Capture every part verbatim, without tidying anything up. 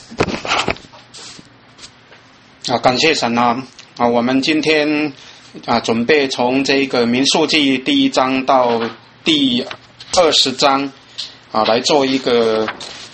啊，感谢神啊！啊，我们今天啊准备从这个民数记第一章到第二十章啊来做一个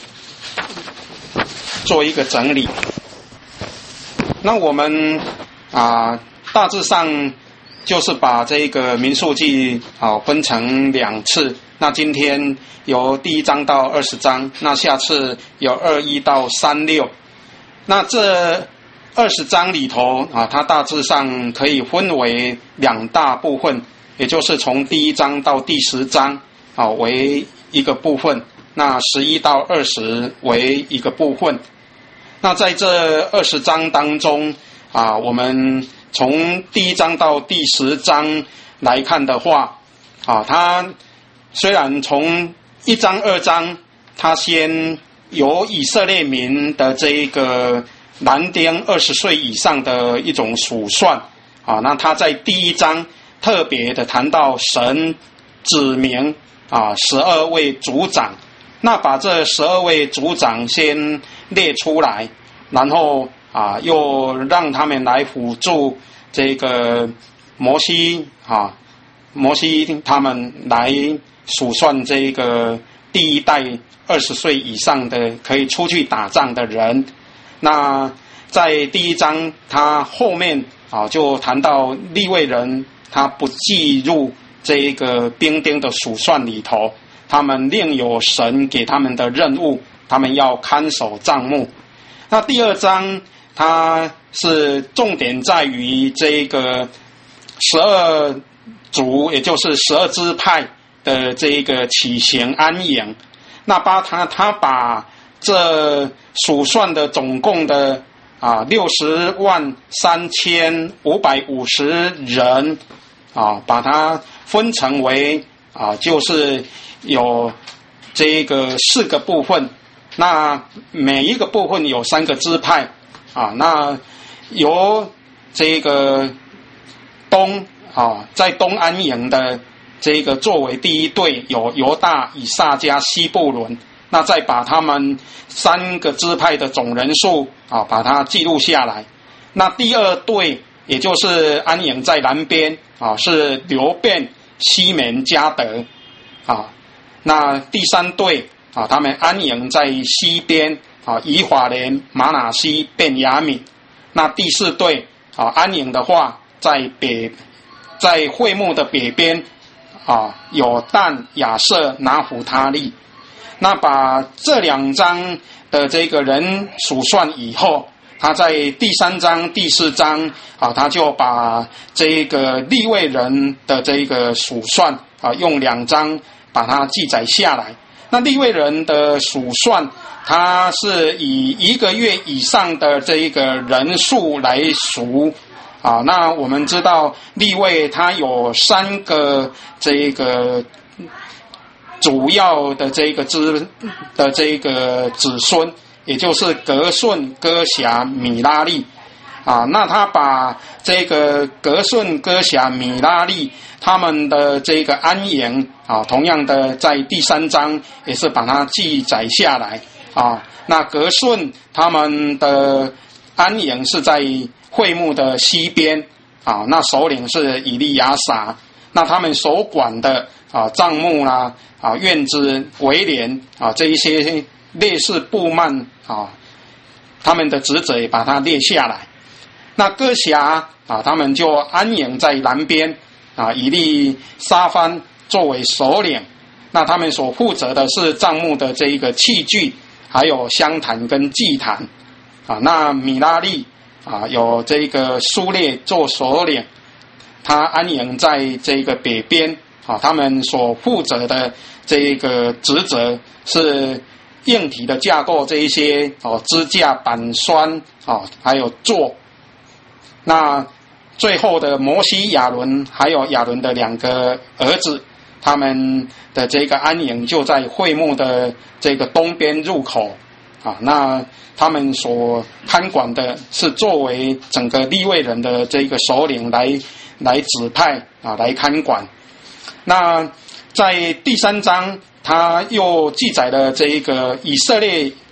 做一个整理。那我们啊大致上就是把这个民数记啊分成两次。那今天由第一章到二十章，那下次由二一到三六。那这二十章里头啊，它大致上可以分为两大部分，也就是从第一章到第十章啊为一个部分，那十一到二十为一个部分。那在这二十章当中啊，我们从第一章到第十章来看的话啊，它虽然从一章二章，它先由以色列民的这一个男丁二十岁以上的一种数算啊，那他在第一章特别的谈到神指明啊十二位族长，那把这十二位族长先列出来，然后啊又让他们来辅助这个摩西啊，摩西他们来数算这个第一代二十岁以上的可以出去打仗的人。那在第一章他后面啊就谈到利未人他不计入这个兵丁的数算里头，他们另有神给他们的任务，他们要看守帐幕。那第二章它是重点在于这个十二族，也就是十二支派的这个起行安营。那把他他把这数算的总共的啊六十万三千五百五十人啊，把它分成为啊就是有这个四个部分，那每一个部分有三个支派啊，那由这个东啊在东安营的这个作为第一队有犹大、以萨迦、西布伦，那再把他们三个支派的总人数啊把它记录下来。那第二队也就是安营在南边啊，是流便、西缅、迦得啊。那第三队啊，他们安营在西边啊，以法莲、玛拿西、便雅悯。那第四队啊，安营的话在北，在会幕的北边啊，有但、亚设、拿弗他利。那把这两章的这个人数算以后，他在第三章、第四章啊，他就把这个利未人的这个数算啊，用两章把它记载下来。那利未人的数算，它是以一个月以上的这一个人数来数啊。那我们知道利未它有三个这个主要的这个支的这个子孙，也就是革顺、哥辖、米拉利啊。那他把这个革顺、哥辖、米拉利他们的这个安营啊，同样的在第三章也是把它记载下来啊。那革顺他们的安营是在会幕的西边啊，那首领是以利亚撒，那他们所管的啊帐幕啦、啊院子、围帘啊这一些类似布幔啊，他们的职责也把它列下来。那哥辖啊，他们就安营在南边啊，以利沙番作为首领，那他们所负责的是帐幕的这一个器具，还有香坛跟祭坛啊。那米拉利啊，有这个苏列做首领，他安营在这个北边啊，他们所负责的这个职责是硬体的架构这一些哦，支架、板栓哦，还有座。那最后的摩西、亚伦还有亚伦的两个儿子，他们的这个安营就在会幕的这个东边入口啊。那他们所看管的是作为整个利未人的这个首领来来指派啊，来看管。那在第三章他又记载了这个以色列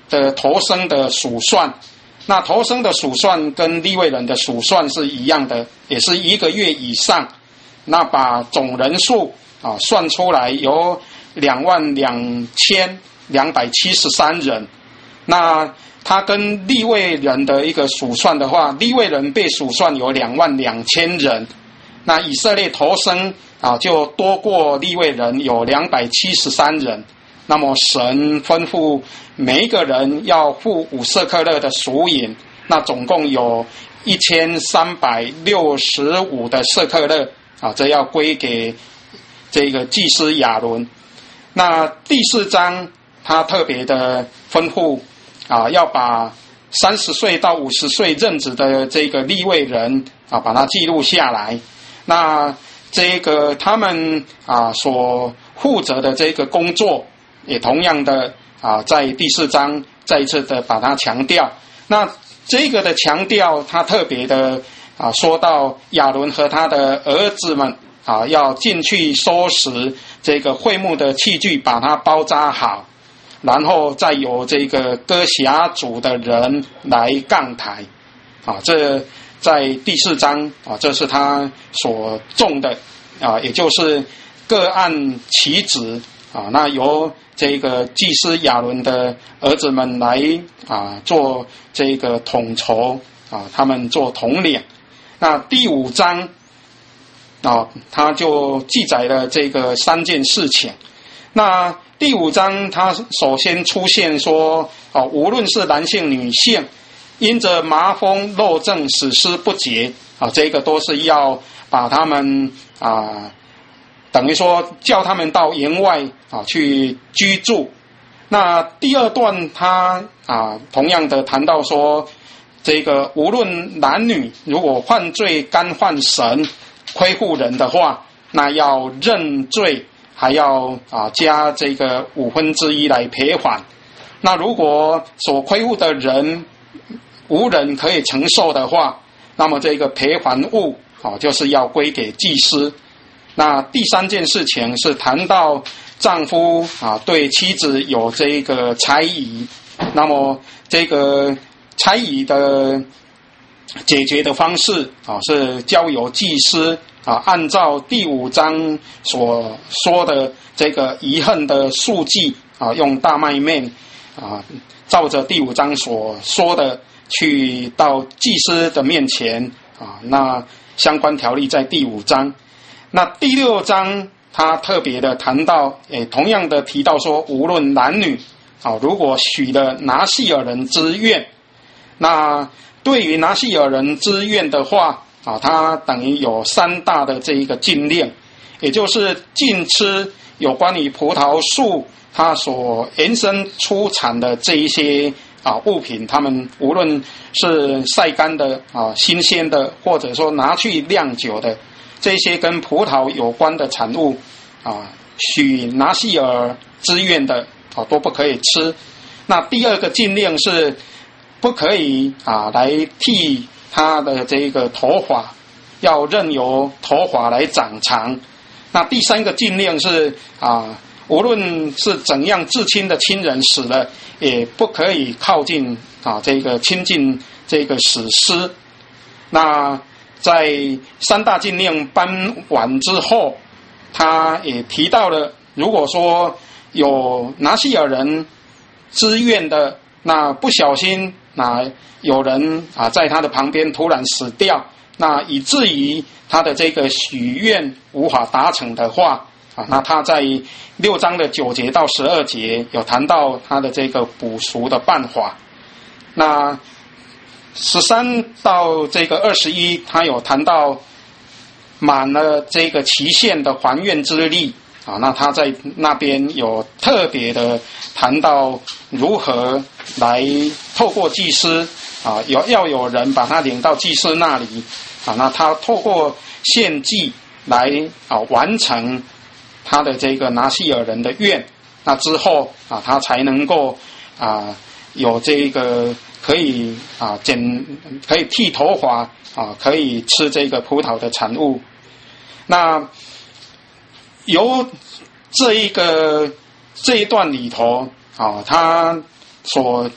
的头生的数算。那头生的数算跟利未人的数算是一样的，也是一个月以上。那把总人数啊算出来有两万两千两百七十三人。那他跟利未人的一个数算的话，利未人被数算有两万两千人。那以色列头生啊就多过利未人有两百七十三人。那么神吩咐每一个人要付五舍客勒的赎银，那总共有一千三百六十五的舍客勒啊，这要归给这个祭司亚伦。那第四章他特别的吩咐啊，要把三十岁到五十岁任职的这个利未人啊，把它记录下来。那这个他们啊所负责的这个工作，也同样的啊，在第四章再一次的把它强调。那这个的强调，他特别的啊说到亚伦和他的儿子们啊，要进去收拾这个会幕的器具，把它包扎好，然后再由这个歌匣组的人来杠台啊。这在第四章啊，这是他所重的啊，也就是各按其职啊，那由这个祭司亚伦的儿子们来啊做这个统筹啊，他们做统领。那第五章啊，他就记载了这个三件事情。那第五章他首先出现说啊，无论是男性女性，因着麻风漏症死尸不洁啊，这个都是要把他们啊。等于说叫他们到营外啊去居住。那第二段他啊同样的谈到说，这个无论男女，如果犯罪干犯神亏负人的话，那要认罪，还要啊加这个五分之一来赔还。那如果所亏负的人无人可以承受的话，那么这个赔还物啊就是要归给祭司。那第三件事情是谈到丈夫啊对妻子有这个猜疑，那么这个猜疑的解决的方式啊是交由祭司啊按照第五章所说的这个遗恨的数计啊，用大麦面啊照着第五章所说的去到祭司的面前啊，那相关条例在第五章。那第六章他特别的谈到，诶，同样的提到说，无论男女，啊，如果许了拿细尔人之愿，那对于拿细尔人之愿的话，啊，他等于有三大的这一个禁令，也就是禁吃有关于葡萄树它所延伸出产的这一些啊物品，他们无论是晒干的啊、新鲜的，或者说拿去酿酒的。这些跟葡萄有关的产物啊，许拿细尔之愿的啊都不可以吃。那第二个禁令是不可以啊来剃他的这个头发，要任由头发来长长。那第三个禁令是啊，无论是怎样至亲的亲人死了，也不可以靠近啊这个亲近这个死尸。那在三大禁令颁完之后，他也提到了，如果说有拿细尔人之愿的，那不小心那有人啊在他的旁边突然死掉，那以至于他的这个许愿无法达成的话啊，那他在六章的九节到十二节有谈到他的这个补赎的办法。那十三到这个二十一，他有谈到满了这个期限的还愿之力啊，那他在那边有特别的谈到如何来透过祭司啊，有要有人把他领到祭司那里啊，那他透过献祭来啊完成他的这个拿细尔人的愿，那之后啊，他才能够啊有这个。可以啊，剪可以剃头发啊，可以吃这个葡萄的产物。那由这一个这一段里头啊，他所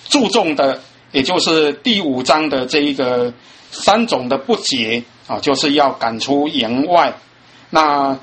注重的，也就是第五章的这一个三种的不洁啊，就是要赶出营外。那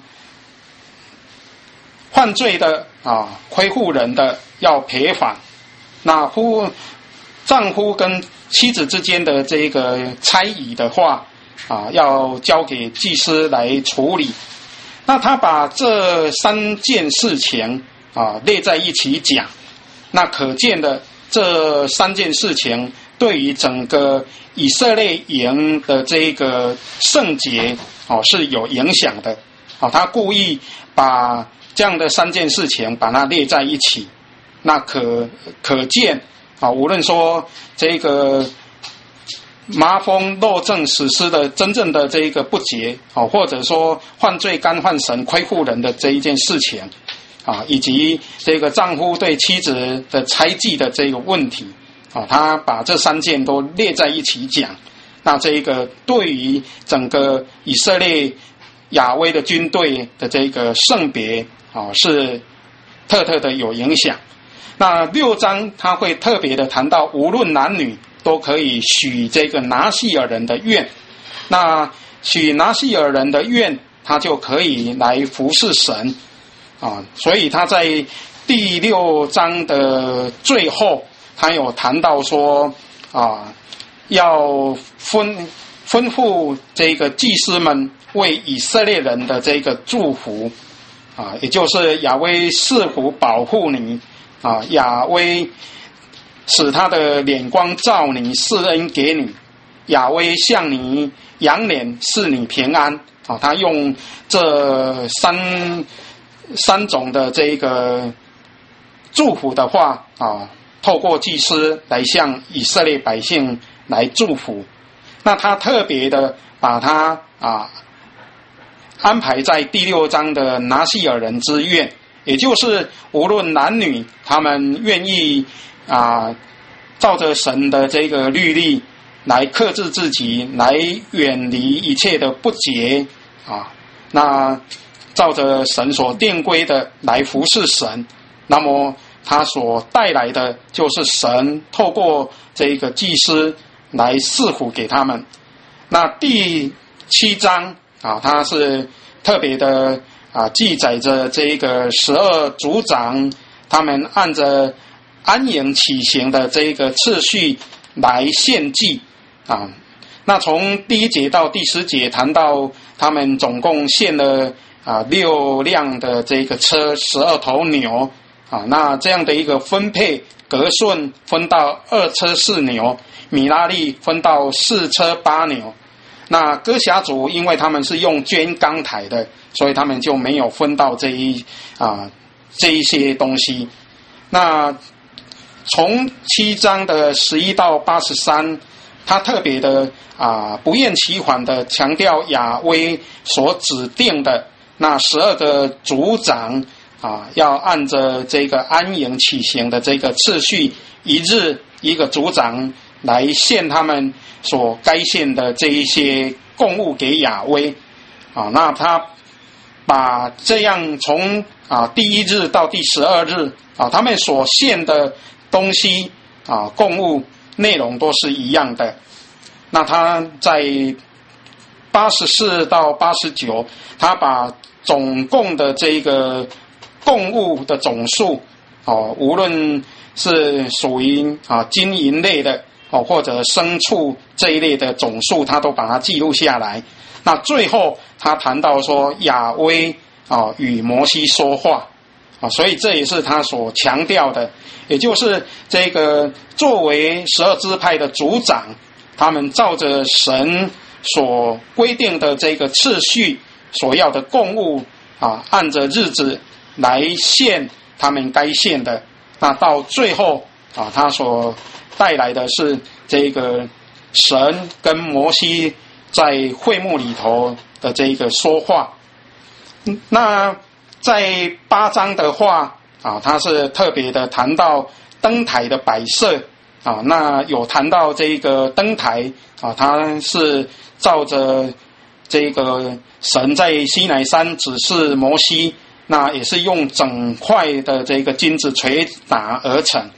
犯罪的啊，亏负人的要赔款。那夫丈夫跟妻子之间的这个差异的话啊，要交给祭司来处理。那他把这三件事情啊列在一起讲，那可见的这三件事情对于整个以色列营的这个圣洁哦是有影响的。哦，他故意把这样的三件事情把它列在一起，那可可见啊，无论说这个麻风漏证实施的真正的这个不洁啊，或者说犯罪干犯神亏负人的这一件事情啊，以及这个丈夫对妻子的猜忌的这个问题啊，他把这三件都列在一起讲。那这一个对于整个以色列亚威的军队的这个圣别啊，是特特的有影响。那六章他会特别的谈到，无论男女都可以许这个拿细尔人的愿。那许拿细尔人的愿，他就可以来服侍神啊。所以他在第六章的最后，他有谈到说啊，要吩吩咐这个祭司们为以色列人的这个祝福啊，也就是亚威赐福保护你啊，亚威使他的脸光照你，施恩给你，亚威向你扬脸，赐你平安啊。他用这三三种的这个祝福的话啊，透过祭司来向以色列百姓来祝福。那他特别的把他啊安排在第六章的拿细尔人之愿，也就是无论男女，他们愿意啊照着神的这个律例来克制自己，来远离一切的不洁啊，那照着神所定规的来服侍神，那么他所带来的就是神透过这个祭司来赐福给他们。那第七章啊，它是特别的啊，记载着这个十二族长他们按着安营起行的这个次序来献祭啊。那从第一节到第十节谈到他们总共献了啊六辆的这个车，十二头牛啊。那这样的一个分配，革顺分到二车四牛，米拉利分到四车八牛。那哥辖族因为他们是用捐钢台的，所以他们就没有分到这一啊这一些东西。那从七章的十一到八十三，他特别的啊不厌其烦的强调亚威所指定的那十二个族长啊，要按着这个安营起行的这个次序，一日一个族长来献他们所该献的这一些供物给亚威啊。那他把这样从啊第一日到第十二日啊，他们所献的东西啊供物内容都是一样的。那他在八十四到八十九，他把总共的这个供物的总数哦，无论是属于啊金银类的哦，或者牲畜这一类的总数，他都把它记录下来。那最后他谈到说亚威啊与摩西说话啊，所以这也是他所强调的，也就是这个作为十二支派的族长，他们照着神所规定的这个次序所要的供物啊，按着日子来献他们该献的。那到最后啊，他所带来的是这个神跟摩西在会幕里头的这个说话。那在八章的话啊，他是特别的谈到灯台的摆设啊，那有谈到这个灯台啊，它是照着这个神在西乃山指示摩西，那也是用整块的这个金子捶打而成。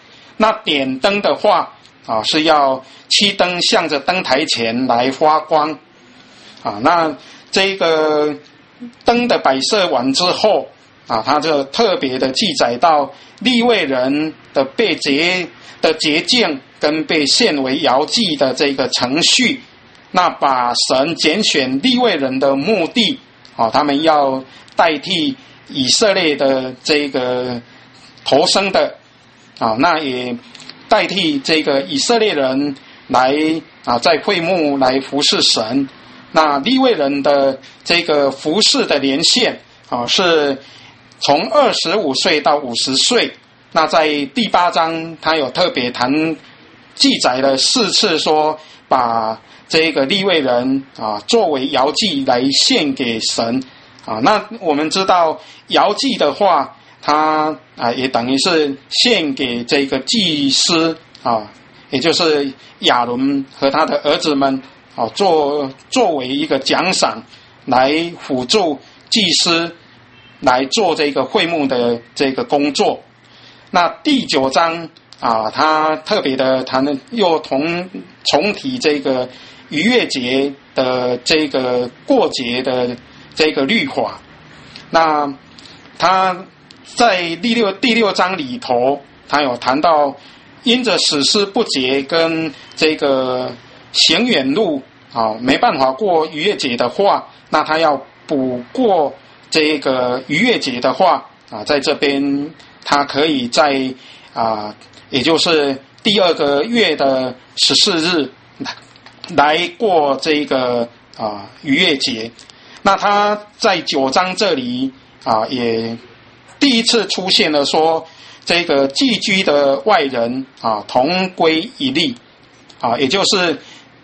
那点灯的话啊，是要七灯向着灯台前来发光啊。那这个灯的摆设完之后啊，他就特别的记载到利未人的被洁的洁净跟被献为摇祭的这个程序。那把神拣选利未人的目的啊，他们要代替以色列的这个头生的啊，那也代替这个以色列人来啊，在会幕来服侍神。那利未人的这个服侍的年限啊，是从二十五岁到五十岁。那在第八章，他有特别谈记载了四次说，把这个利未人啊作为摇祭来献给神啊。那我们知道摇祭的话，他啊也等于是献给这个祭司啊，也就是亚伦和他的儿子们啊，作作为一个奖赏来辅助祭司来做这个会幕的这个工作。那第九章啊，他特别的谈的又同重提这个逾越节的这个过节的这个律法。那他在第六第六章里头，他有谈到因着死尸不洁跟这个行远路啊没办法过逾越节的话，那他要补过这个逾越节的话啊，在这边他可以在啊，也就是第二个月的十四日来过这个啊逾越节。那他在九章这里啊，也第一次出现了说，这个寄居的外人啊同归一例啊，也就是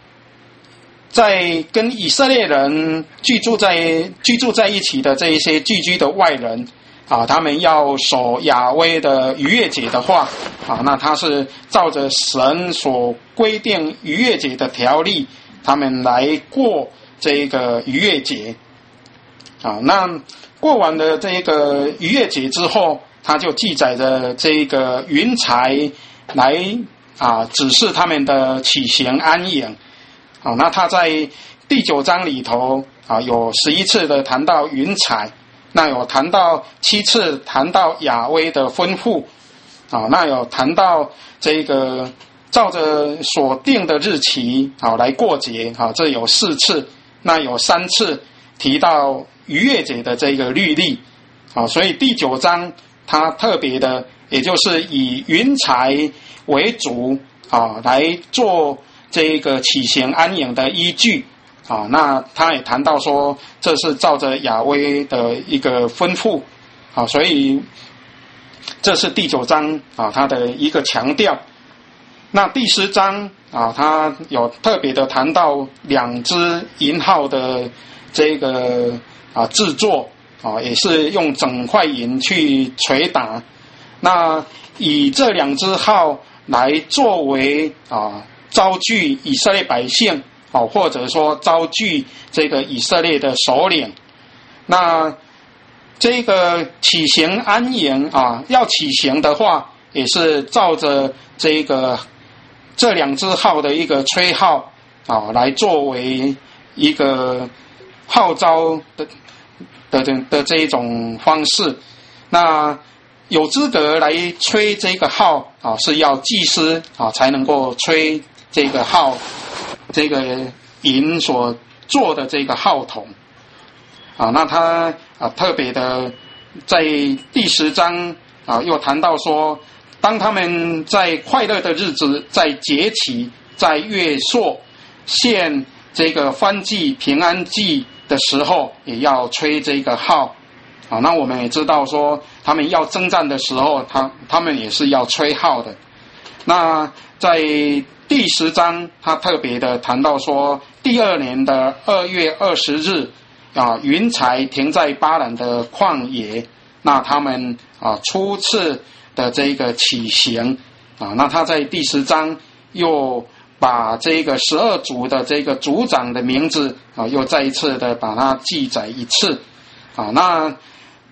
在跟以色列人居住在居住在一起的这一些寄居的外人啊，他们要守亚威的逾越节的话啊，那他是照着神所规定逾越节的条例，他们来过这个逾越节啊。那过完了这个逾越节之后，他就记载着这个云彩来啊指示他们的起行安营啊。那他在第九章里头啊有十一次的谈到云彩，那有谈到七次谈到亚威的吩咐啊，那有谈到这个照着所定的日期啊来过节啊，这有四次。那有三次提到逾越节的这个律例啊，所以第九章它特别的，也就是以云彩为主啊，来做这个起行安营的依据啊。那他也谈到说，这是照着亚威的一个吩咐啊，所以这是第九章啊，它的一个强调。那第十章啊，他有特别的谈到两只银号的这个啊制作啊，也是用整块银去捶打。那以这两只号来作为啊招聚以色列百姓啊，或者说招聚这个以色列的首领。那这个起行安营啊，要起行的话，也是照着这个这两只号的一个吹号啊，来作为一个号召的的的的这一种方式。那有资格来吹这个号啊，是要祭司啊才能够吹这个号，这个银所做的这个号筒啊。那他啊特别的在第十章啊又谈到说，当他们在快乐的日子，在节期，在月朔献这个欢祭平安祭的时候，也要吹这个号啊。那我们也知道说，他们要征战的时候，他他们也是要吹号的。那在第十章，他特别的谈到说，第二年的二月二十日啊，云彩停在巴兰的旷野，那他们啊初次的这个起行啊，那他在第十章又把这个十二族的这个族长的名字啊，又再一次的把它记载一次啊。那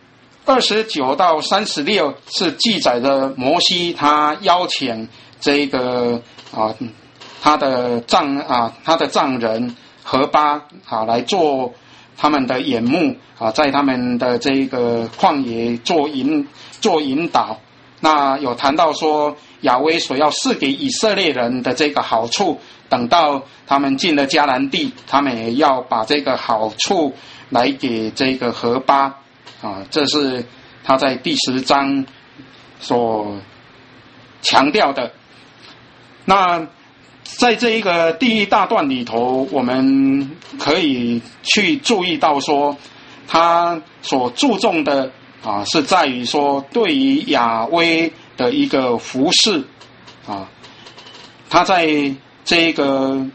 二十九到三十六是记载着摩西他邀请这个啊他的丈啊他的丈人何巴啊来做他们的眼目啊，在他们的这个旷野做引做引导。那有谈到说亚威所要赐给以色列人的这个好处，等到他们进了迦南地，他们也要把这个好处来给这个何巴啊，这是他在第十章所强调的。那在这一个第一大段里头，我们可以去注意到说，他所注重的啊，是在于说对于亚威的一个服侍啊，他在这个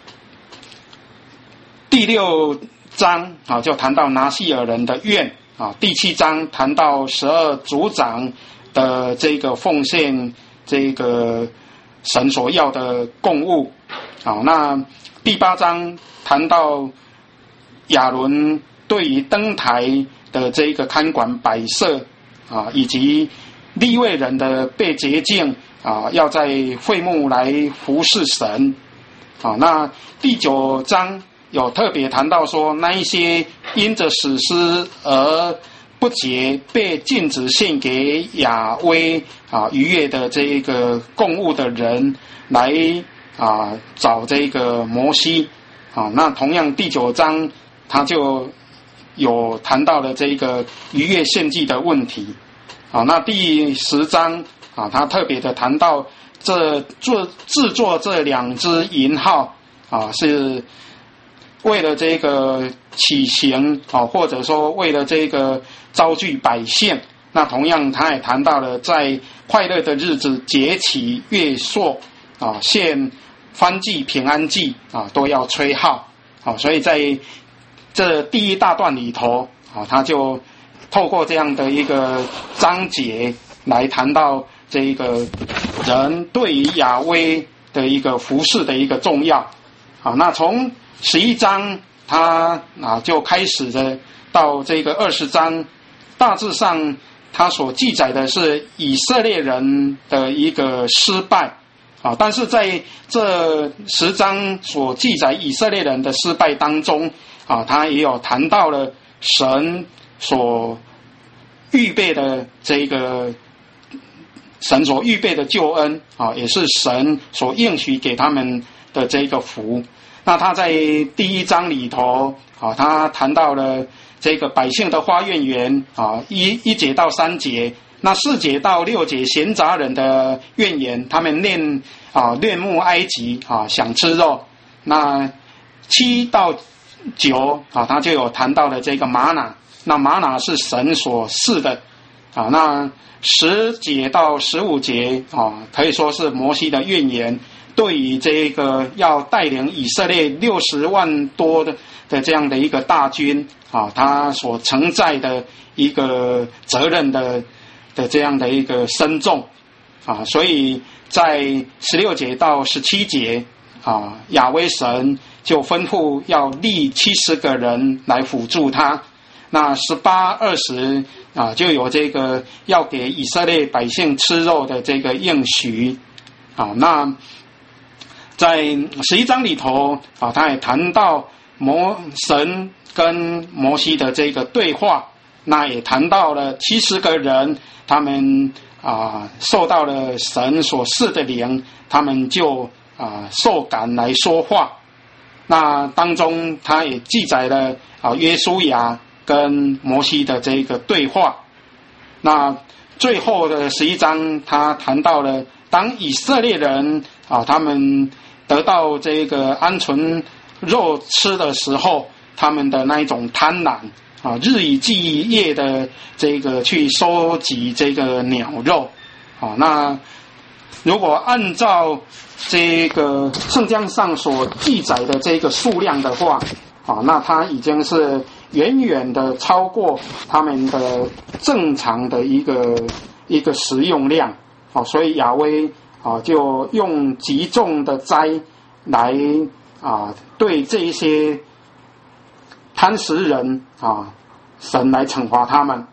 第六章啊，就谈到拿细尔人的愿啊，第七章谈到十二族长的这个奉献，这个神所要的供物。好，那第八章谈到亚伦对于灯台的这个看管摆设啊，以及利未人的被洁净啊，要在会幕来服侍神。啊，那第九章有特别谈到说，那一些因着死尸而不洁被禁止献给亚威啊逾越的这个供物的人来啊找这个摩西啊。那同样第九章他就有谈到了这个逾越献祭的问题啊。那第十章啊，他特别的谈到这做制作这两只银号啊，是为了这个起行啊，或者说为了这个招聚百姓。那同样他也谈到了在快乐的日子节期月朔啊，献欢祭平安祭啊，都要吹号啊。所以在这第一大段里头啊，他就透过这样的一个章节来谈到这一个人对于亚威的一个服侍的一个重要。好，那从十一章他啊就开始的到这个二十章，大致上他所记载的是以色列人的一个失败啊，但是在这十章所记载以色列人的失败当中啊，他也有谈到了神所预备的这个神所预备的救恩啊，也是神所应许给他们的这个福。那他在第一章里头啊，他谈到了这个百姓的花园园啊，一一节到三节，那四节到六节闲杂人的怨言，他们恋啊恋慕埃及啊，想吃肉。那七到九啊，他就有谈到了这个玛拿，那玛拿是神所赐的啊。那十节到十五节啊，可以说是摩西的怨言，对于这个要带领以色列六十万多的的这样的一个大军啊，他所承载的一个责任的的这样的一个深重啊，所以在十六节到十七节啊，亚威神就吩咐要立七十个人来辅助他。那十八、二十啊，就有这个要给以色列百姓吃肉的这个应许啊。那在十一章里头啊，他也谈到摩神跟摩西的这个对话，那也谈到了七十个人，他们啊受到了神所赐的灵，他们就啊受感来说话。那当中他也记载了啊约书亚跟摩西的这个对话。那最后的十一章他谈到了当以色列人啊他们得到这个鹌鹑肉吃的时候，他们的那一种贪婪啊，日以继夜的这个去收集这个鸟肉啊。那如果按照这个圣经上所记载的这个数量的话啊，那它已经是远远的超过他们的正常的一个一个食用量啊，所以亚威啊就用极重的灾来啊对这一些贪食人啊神来惩罚他们。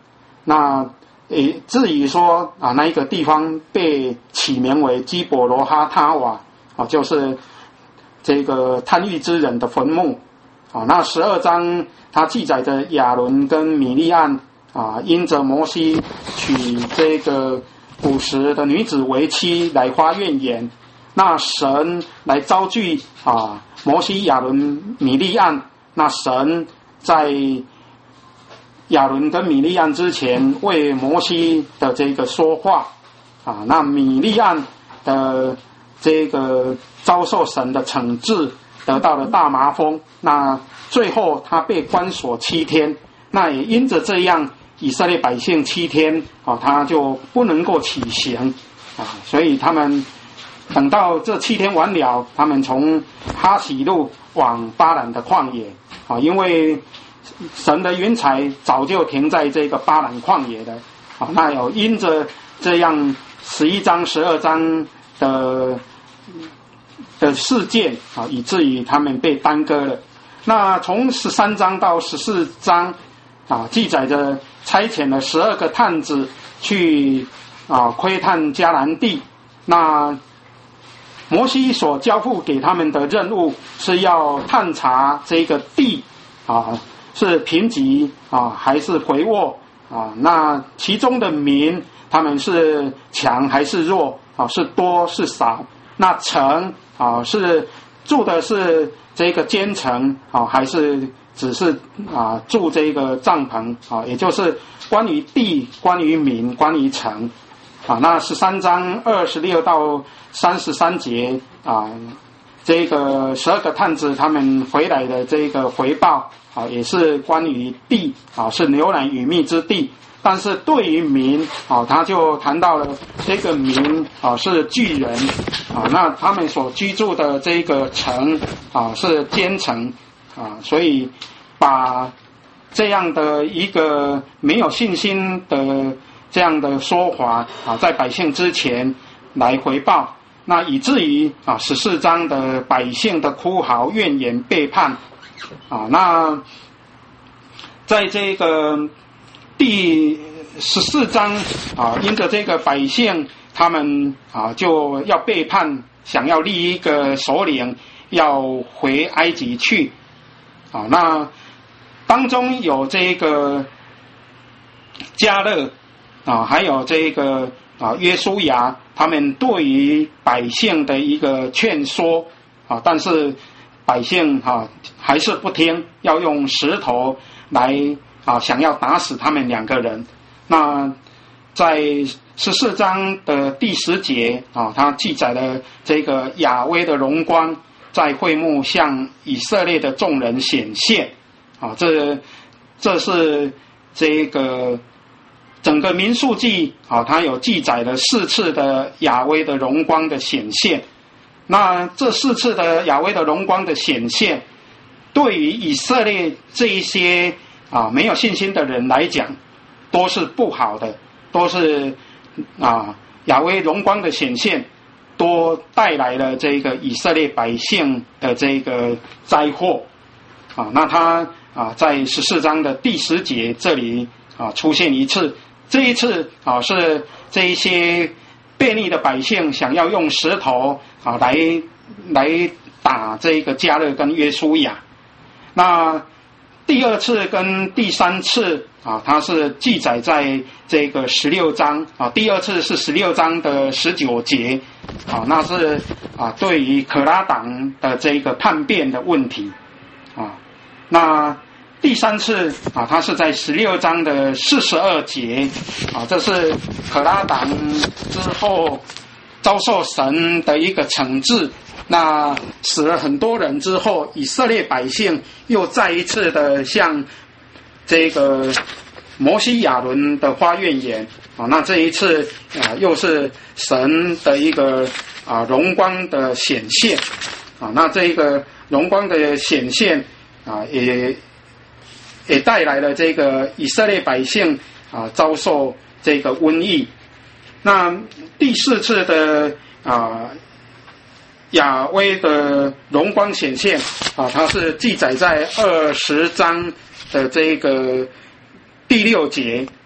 那也至于说啊，那一个地方被起名为基伯罗哈塔瓦啊，就是这个贪欲之人的坟墓啊。那十二章它记载着亚伦跟米利暗啊，因着摩西娶这个古时的女子为妻来发怨言，那神来招聚啊摩西、亚伦、米利暗，那神在亚伦跟米利暗之前为摩西的这个说话啊，那米利暗的这个遭受神的惩治，得到了大麻风，那最后他被关锁七天，那也因着这样，以色列百姓七天啊，他就不能够起行啊，所以他们等到这七天完了，他们从哈喜路往巴兰的旷野啊，因为神的云彩早就停在这个巴兰旷野的啊，那有因着这样十一章、十二章的的事件啊，以至于他们被耽搁了。那从十三章到十四章啊，记载着差遣了十二个探子去啊窥探迦南地。那摩西所交付给他们的任务是要探查这个地啊。是贫瘠啊，还是肥沃啊？那其中的民，他们是强还是弱啊？是多是少？那城啊，是住的是这个坚城啊，还是只是啊住这个帐篷啊？也就是关于地、关于民、关于城啊。那十三章二十六到三十三节啊，这个十二个探子他们回来的这个回报。啊，也是关于地啊，是牛奶与蜜之地。但是对于民啊，他就谈到了这个民啊是巨人啊，那他们所居住的这个城啊是坚城啊，所以把这样的一个没有信心的这样的说法啊，在百姓之前来回报，那以至于啊十四章的百姓的哭嚎、怨言、背叛。啊，那在这个第十四章啊，因着这个百姓他们啊就要背叛，想要立一个首领，要回埃及去啊。那当中有这个迦勒啊，还有这个啊约书亚，他们对于百姓的一个劝说啊，但是百姓啊还是不听，要用石头来啊想要打死他们两个人。那在十四章的第十节啊，它记载了这个亚威的荣光在会幕向以色列的众人显现啊，这这是这个整个民数记啊，它有记载了四次的亚威的荣光的显现。那这四次的亚威的荣光的显现，对于以色列这一些啊没有信心的人来讲，都是不好的，都是啊亚威荣光的显现，都带来了这个以色列百姓的这个灾祸啊。那他啊在十四章的第十节这里啊出现一次，这一次啊是这一些悖逆的百姓想要用石头啊来来打这个迦勒跟约书亚。那第二次跟第三次啊，它是记载在这个十六章啊。第二次是十六章的十九节啊，那是啊对于可拉党的这个叛变的问题啊。那第三次啊，它是在十六章的四十二节啊，这是可拉党之后遭受神的一个惩治，那死了很多人之后，以色列百姓又再一次的向这个摩西亚伦的发怨言啊，那这一次啊又是神的一个啊荣光的显现啊，那这一个荣光的显现啊也也带来了这个以色列百姓啊遭受这个瘟疫。那第四次的啊亚威的荣光显现啊，它是记载在二十章的这个第六节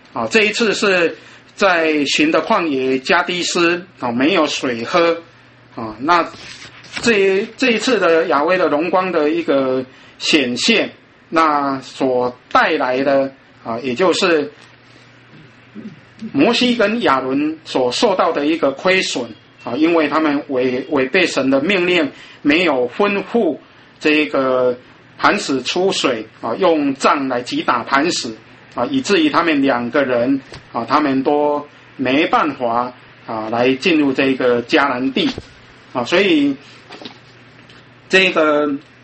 啊，这一次是在寻的旷野加低斯啊，没有水喝啊。那这这一次的亚威的荣光的一个显现，那所带来的啊，也就是摩西跟亚伦所受到的一个亏损啊，因为他们违违背神的命令，没有吩咐这个磐石出水啊，用杖来击打磐石啊，以至于他们两个人啊，他们都没办法啊来进入这个迦南地啊，所以这个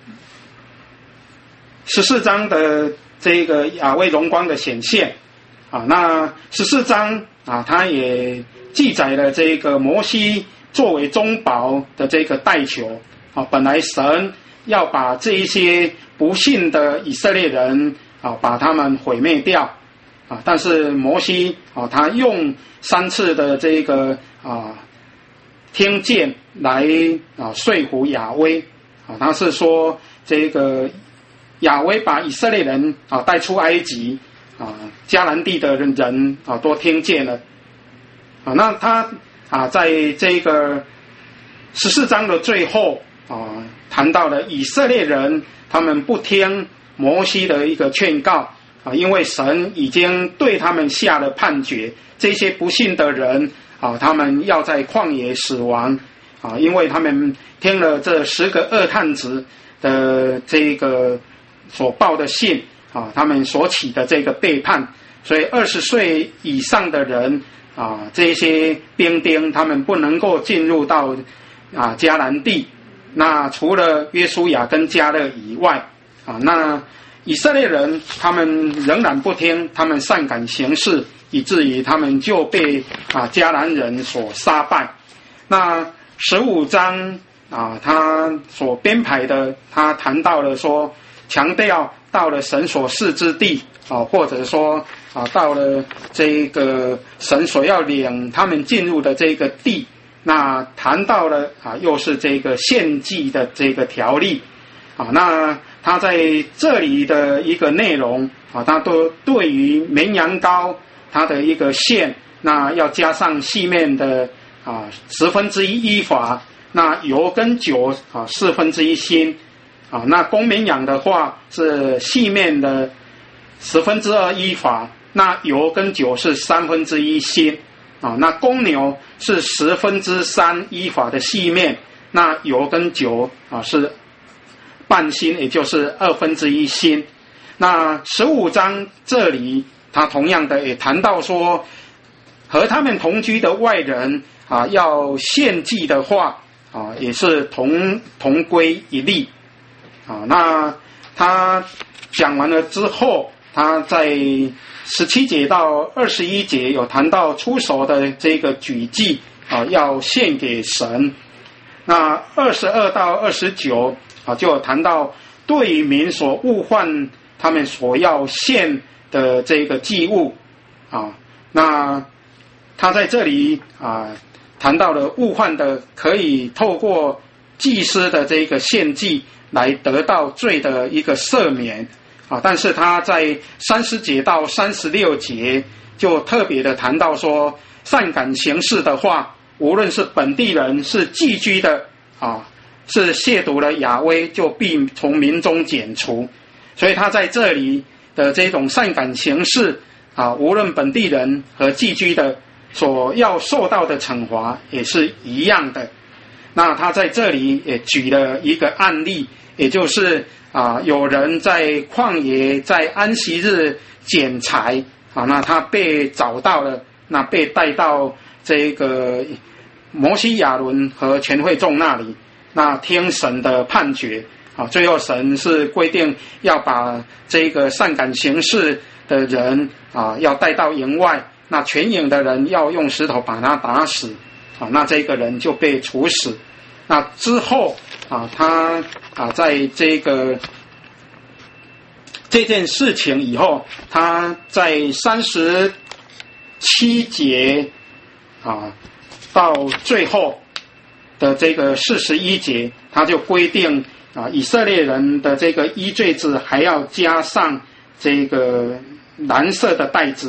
十四章的这个亚威荣光的显现啊，那十四章啊，它也记载了这个摩西作为中保的这个代求啊，本来神要把这一些不信的以色列人啊，把他们毁灭掉啊，但是摩西啊，他用三次的这个啊听见来啊说服亚威啊，他是说这个亚威把以色列人啊带出埃及啊，迦南地的人啊都听见了啊，那他啊在这个十四章的最后啊谈到了以色列人他们不听摩西的一个劝告啊，因为神已经对他们下了判决，这些不信的人啊，他们要在旷野死亡啊，因为他们听了这十个恶探子的这个所报的信啊，他们所起的这个背叛，所以二十岁以上的人啊，这些兵丁他们不能够进入到啊迦南地。那除了约书亚跟迦勒以外啊，那以色列人他们仍然不听，他们擅敢行事，以至于他们就被啊迦南人所杀败。那十五章啊，他所编排的，他谈到了说，强调到了神所赐之地啊，或者说啊，到了这个神所要领他们进入的这个地。那谈到了啊，又是这个献祭的这个条例啊，那他在这里的一个内容啊，他都对于绵羊羔它的一个献，那要加上细面的啊十分之一依法，那油跟酒啊四分之一新啊，那公绵羊的话是细面的十分之二依法，那油跟酒是三分之一新。啊，那公牛是十分之三依法的细面，那油跟酒啊是半新，也就是二分之一新。那十五章这里，他同样的也谈到说，和他们同居的外人啊，要献祭的话啊，也是同同归一例啊。那他讲完了之后，他在十七节到二十一节有谈到出手的这个举祭啊，要献给神。那二十二到二十九啊，就有谈到对民所误患他们所要献的这个祭物啊。那他在这里啊谈到了误患的可以透过祭司的这个献祭来得到罪的一个赦免。啊，但是他在三十节到三十六节就特别的谈到说，擅敢行事的话，无论是本地人是寄居的啊，是亵渎了亚威，就必从民中剪除。所以他在这里的这种擅敢行事啊，无论本地人和寄居的所要受到的惩罚也是一样的。那他在这里也举了一个案例，也就是啊，有人在旷野在安息日捡柴啊，那他被找到了，那被带到这个摩西亚伦和全会众那里，那听神的判决啊，最后神是规定要把这个擅敢行事的人啊，要带到营外，那全营的人要用石头把他打死啊，那这个人就被处死。那之后啊，他啊，在这个这件事情以后，他在三十七节啊，到最后的这个四十一节，他就规定啊，以色列人的这个依罪字还要加上这个蓝色的带子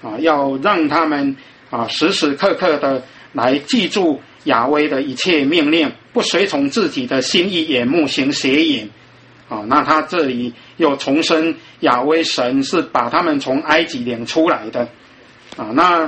啊，要让他们啊时时刻刻的来记住亚威的一切命令，不随从自己的心意眼目行邪淫。啊，那他这里又重申亚威神是把他们从埃及领出来的。啊，那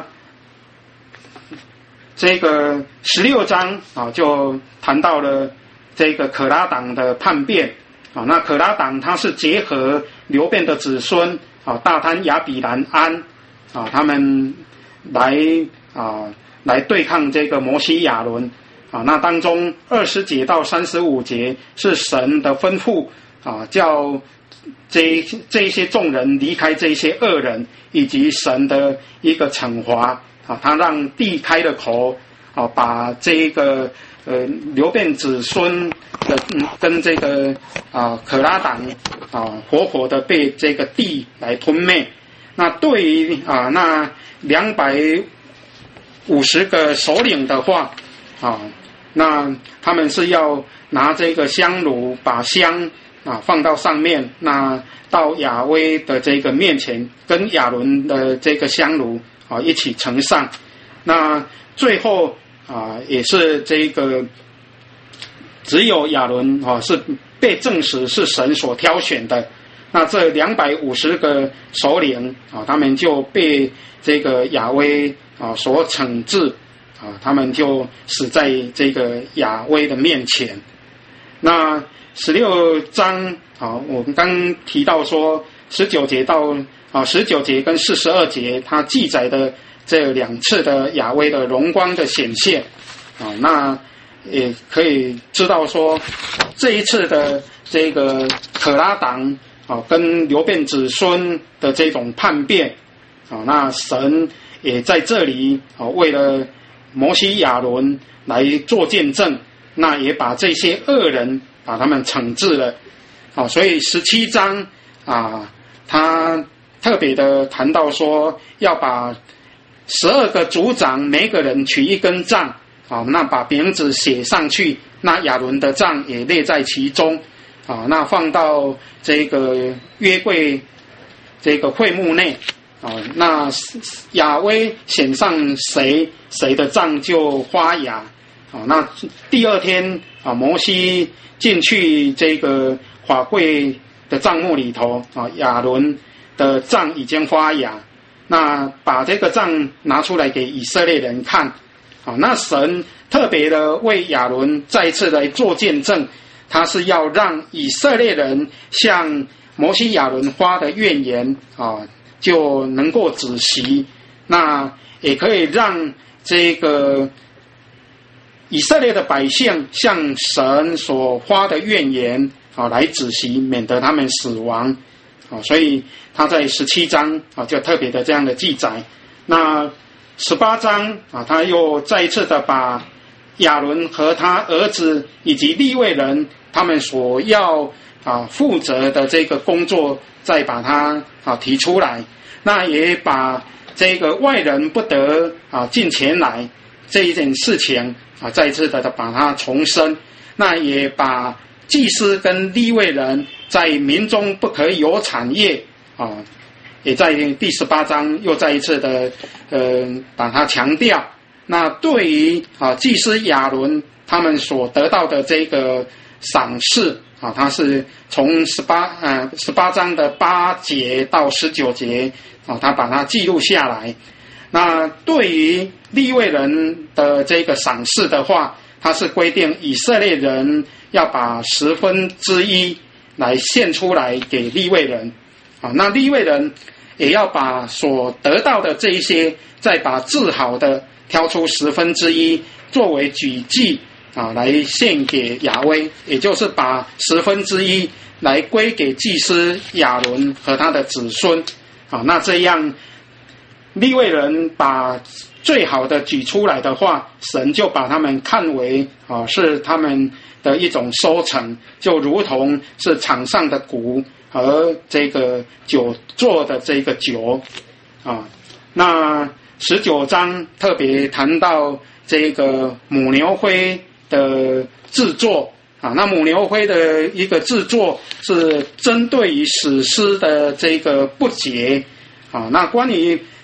这个十六章啊就谈到了这个可拉党的叛变。啊，那可拉党他是结合流便的子孙啊，大滩、亚比兰、安啊，他们来啊来对抗这个摩西亚伦啊。那当中二十节到三十五节是神的吩咐啊，叫这这一些众人离开这些恶人，以及神的一个惩罚啊，他让地开了口啊，把这个呃流便子孙的、嗯、跟这个啊可拉党啊活活的被这个地来吞灭。那对于啊那两百五十个首领的话啊，那他们是要拿这个香炉，把香啊放到上面，那到亚威的这个面前，跟亚伦的这个香炉啊一起呈上。那最后啊也是这个只有亚伦啊是被证实是神所挑选的。那这两百五十个首领啊，他们就被这个亚威啊所惩治啊，他们就死在这个亚威的面前。那十六章啊，我们刚提到说十九节到啊十九节跟四十二节，它记载的这两次的亚威的荣光的显现啊，那也可以知道说这一次的这个可拉党啊，跟流便子孙的这种叛变啊，那神也在这里啊，为了摩西亚伦来做见证，那也把这些恶人把他们惩治了啊。所以十七章啊，他特别的谈到说，要把十二个族长每个人取一根杖啊，那把名字写上去，那亚伦的杖也列在其中。啊，那放到这个约柜这个会幕内啊，那亚威显上谁，谁的杖就发芽啊。那第二天啊，摩西进去这个法柜的帐幕里头啊，亚伦的杖已经发芽，那把这个杖拿出来给以色列人看啊。那神特别的为亚伦再次来做见证。他是要让以色列人向摩西亚伦发的怨言啊，就能够止息。那也可以让这个以色列的百姓向神所发的怨言啊来止息，免得他们死亡啊。所以他在十七章啊就特别的这样的记载。那十八章啊，他又再一次的把亚伦和他儿子以及利未人他们所要啊负责的这个工作，再把它啊提出来。那也把这个外人不得啊进前来这一件事情啊，再次的把它重申。那也把祭司跟利未人在民中不可以有产业啊，也在第十八章又再一次的呃把它强调。那对于啊祭司亚伦他们所得到的这个赏赐啊，他是从十八呃十八章的八节到十九节啊，他把它记录下来。那对于利未人的这个赏赐的话，他是规定以色列人要把十分之一来献出来给利未人啊，那利未人也要把所得到的这一些，再把治好的挑出十分之一作为举祭啊，来献给亚威，也就是把十分之一来归给祭司亚伦和他的子孙啊。那这样利未人把最好的举出来的话，神就把他们看为啊是他们的一种收成，就如同是场上的谷和这个酒做的这个酒啊。那十九章特别谈到这个母牛灰的制作啊，那母牛灰的一个制作是针对于史诗的这个不洁啊。那关于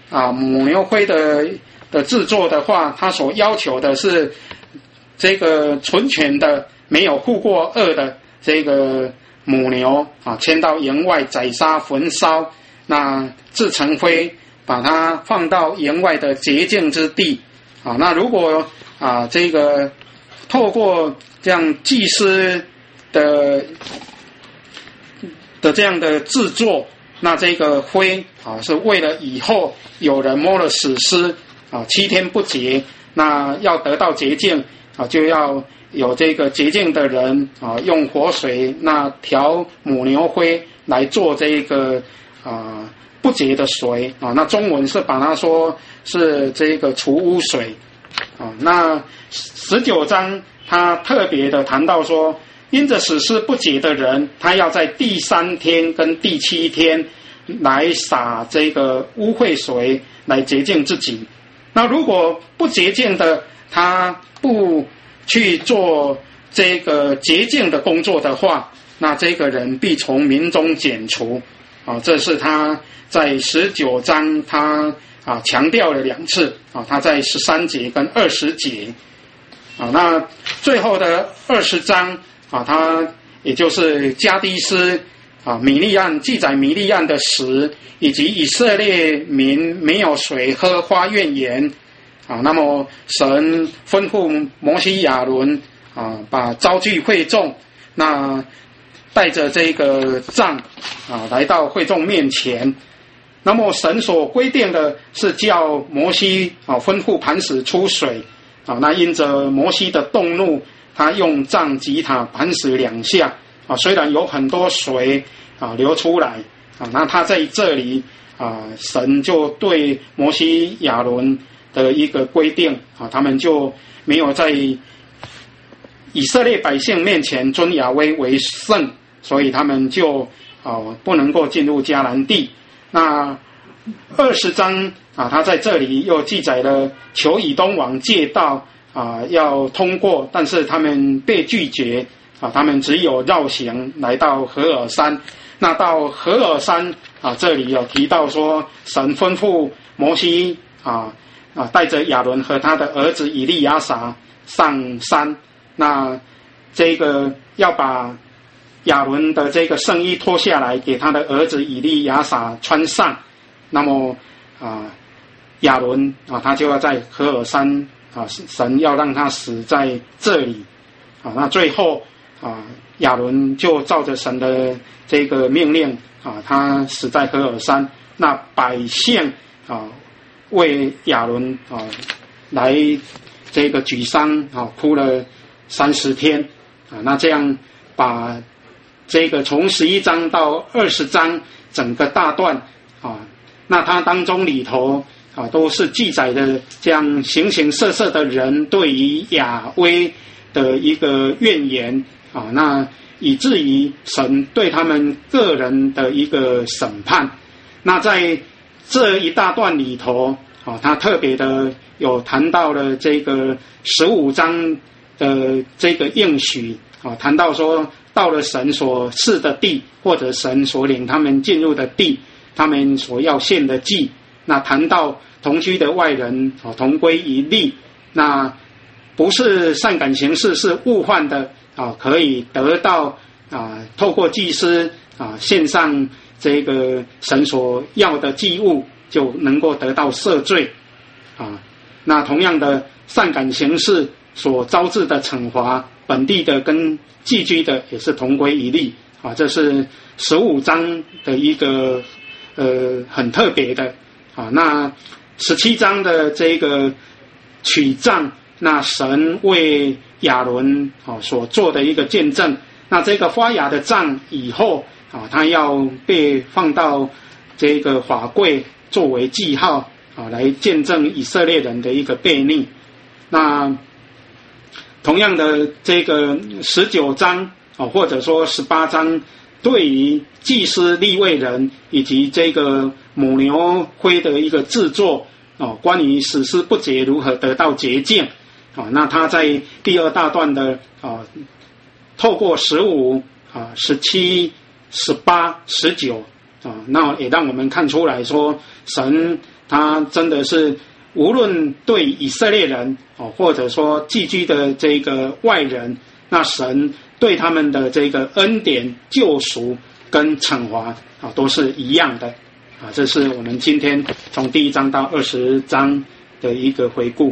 啊母牛灰的的制作的话，它所要求的是这个纯全的没有负过恶的这个母牛啊，牵到营外宰杀焚烧，那制成灰，把它放到营外的洁净之地啊。那如果啊这个透过这样祭司的的这样的制作，那这个灰啊是为了以后有人摸了死尸啊七天不洁，那要得到洁净啊，就要有这个洁净的人啊用活水那调母牛灰来做这个啊不洁的水啊。那中文是把它说是这个除污水啊。那十九章他特别的谈到说，因着死尸不洁的人，他要在第三天跟第七天来洒这个污秽水来洁净自己。那如果不洁净的，他不去做这个洁净的工作的话，那这个人必从民中剪除啊。这是他在十九章他啊强调了两次啊，他在十三节跟二十节啊。那最后的二十章啊，他也就是加低斯啊米利暗记载米利暗的死，以及以色列民没有水喝发怨言啊。那么神吩咐摩西亚伦啊，把召聚会众，那带着这个杖啊来到会众面前。那么神所规定的是叫摩西啊吩咐磐石出水啊。那因着摩西的动怒，他用杖击打磐石两下啊，虽然有很多水啊流出来啊，那他在这里啊，神就对摩西亚伦的一个规定啊，他们就没有在以色列百姓面前尊亚威为圣，所以他们就啊不能够进入迦南地。那二十章啊，他在这里又记载了求以东王借道啊要通过，但是他们被拒绝啊，他们只有绕行来到何珥山。那到何珥山啊，这里有提到说，神吩咐摩西啊啊带着亚伦和他的儿子以利亚撒上山，那这个要把亚伦的这个圣衣脱下来给他的儿子以利亚撒穿上，那么啊亚伦啊他就要在何珥山啊神要让他死在这里啊。那最后啊亚伦就照着神的这个命令啊，他死在何珥山。那百姓啊为亚伦啊来这个举丧啊，哭了三十天啊。那这样把这个从十一章到二十章整个大段啊，那它当中里头啊都是记载的这样形形色色的人对于亚威的一个怨言啊，那以至于神对他们个人的一个审判。那在这一大段里头啊，他特别的有谈到了这个十五章的这个应许啊，谈到说到了神所赐的地，或者神所领他们进入的地，他们所要献的祭。那谈到同居的外人啊，同归一例，那不是善感行事，是误犯的啊，可以得到啊，透过祭司啊献上这个神所要的祭物，就能够得到赦罪啊。那同样的善感行事所招致的惩罚，本地的跟寄居的也是同归一例啊。这是十五章的一个呃很特别的啊。那十七章的这个取杖，那神为亚伦啊所做的一个见证。那这个发芽的杖以后啊，他要被放到这个法柜作为记号啊，来见证以色列人的一个悖逆。那同样的这个十九章啊，或者说十八章，对于祭司利未人以及这个母牛灰的一个制作啊，关于死尸不洁如何得到洁净啊，那他在第二大段的啊，透过十五啊、十七、十八、十九啊，那也让我们看出来说，神他真的是无论对以色列人哦，或者说寄居的这个外人，那神对他们的这个恩典救赎跟惩罚啊都是一样的啊。这是我们今天从第一章到二十章的一个回顾。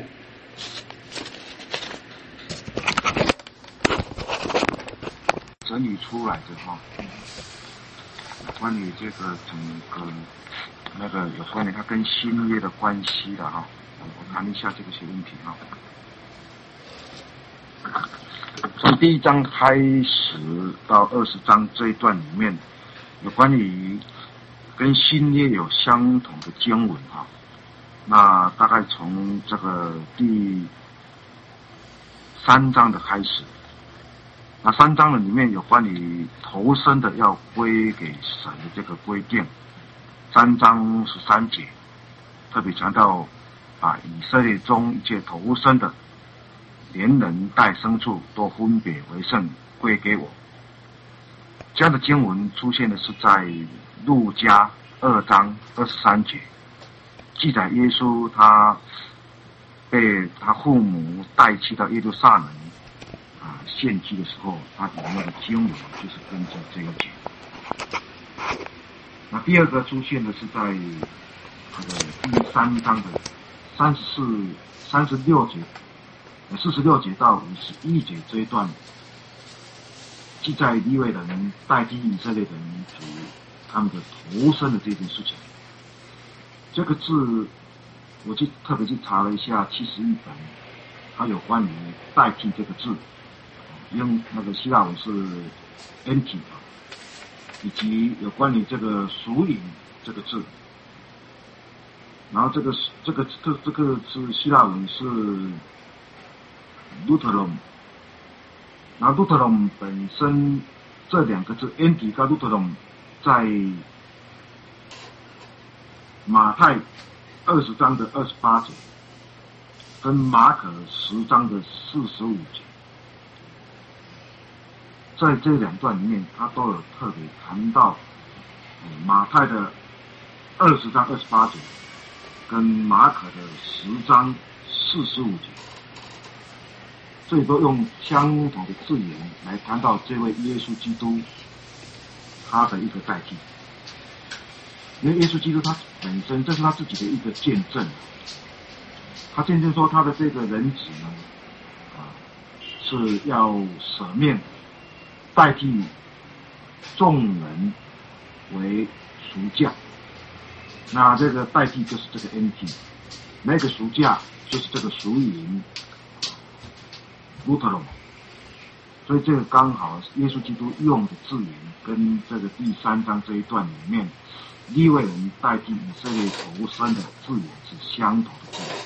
整理出来的哈，关于这个整个那个有关于它跟新约的关系的哈，我谈一下这个些问题哈。从第一章开始到二十章这一段里面，有关于跟新约有相同的经文哈。那大概从这个第三章的开始。那三章的里面有关于头生的要归给神的这个规定，三章十三节特别强调把以色列中一切头生的连人带牲畜都分别为圣，归给我。这样的经文出现的是在路加二章二十三节，记载耶稣他被他父母带去到耶路撒冷啊献祭的时候，他引用的经文就是跟着这一节。那第二个出现的是在这个第三章的三十四、三十六节、四十六节到五十一节这一段，记载利未人代替以色列人主他们的头生的这件事情。这个字我去特别去查了一下七十一本，它有关于代替这个字，用那个希腊文是 anti， 以及有关于这个属灵这个字，然后这个这个这这个字希腊文是 luterum， 然后 luterum 本身这两个字 anti 跟 luterum 在马太二十章的二十八节，跟马可十章的四十五节，在这两段里面，他都有特别谈到，呃、马太的二十章二十八节，跟马可的十章四十五节，这里都用相同的字眼来谈到这位耶稣基督他的一个代替。因为耶稣基督他本身这是他自己的一个见证，他见证说他的这个人子呢，啊，是要舍命代替众人为赎价，那这个代替就是这个 N T， 那个赎价就是这个赎银 Luterum， 所以这个刚好耶稣基督用的字眼跟这个第三章这一段里面利未人代替以色列头生的字眼是相同的字眼，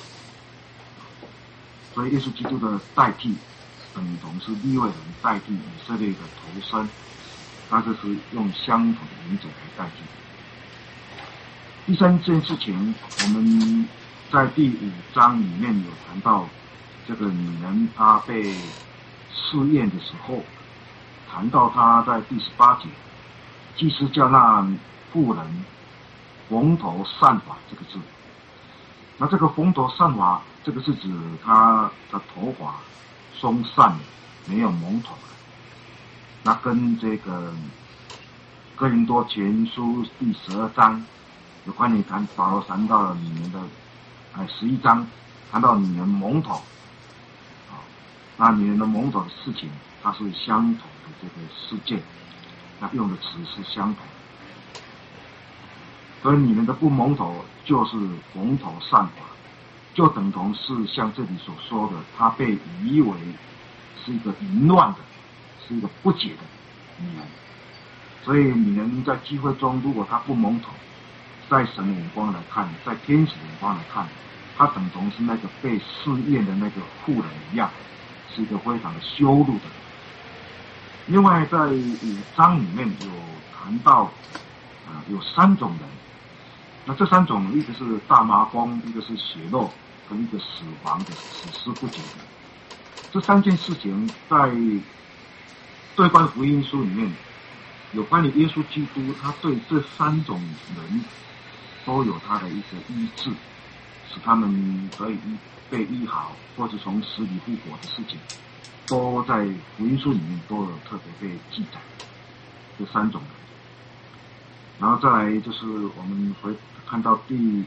所以耶稣基督的代替等同是利未人代替以色列的头生，那这是用相同的原则来代替。第三件事情，我们在第五章里面有谈到这个女人她被试验的时候，谈到她在第十八节，祭司叫那妇人蓬头散发这个字，那这个蓬头散发这个是指她的头发松散了，没有蒙头了。那跟这个哥林多前书第十二章有关于谈保罗谈到了女人的，哎，十一章谈到女人蒙头，啊，那女人的蒙头的事情，它是相同的这个事件，那用的词是相同的。所以女人的不蒙头就是蓬头散发，就等同是像这里所说的，她被以为是一个淫乱的，是一个不洁的女人。所以女人在聚会中，如果她不蒙头，在神的眼光来看，在天使的眼光来看，她等同是那个被试验的那个妇人一样，是一个非常的羞辱的人。另外在五章里面有谈到啊、呃，有三种人，那这三种一个是大麻风，一个是血肉，跟一个死亡的死尸不洁的。这三件事情在对关福音书里面有关于耶稣基督他对这三种人都有他的一个医治，使他们得以被医好，或者从死里复活的事情，都在福音书里面都有特别被记载。这三种人，然后再来就是我们会看到第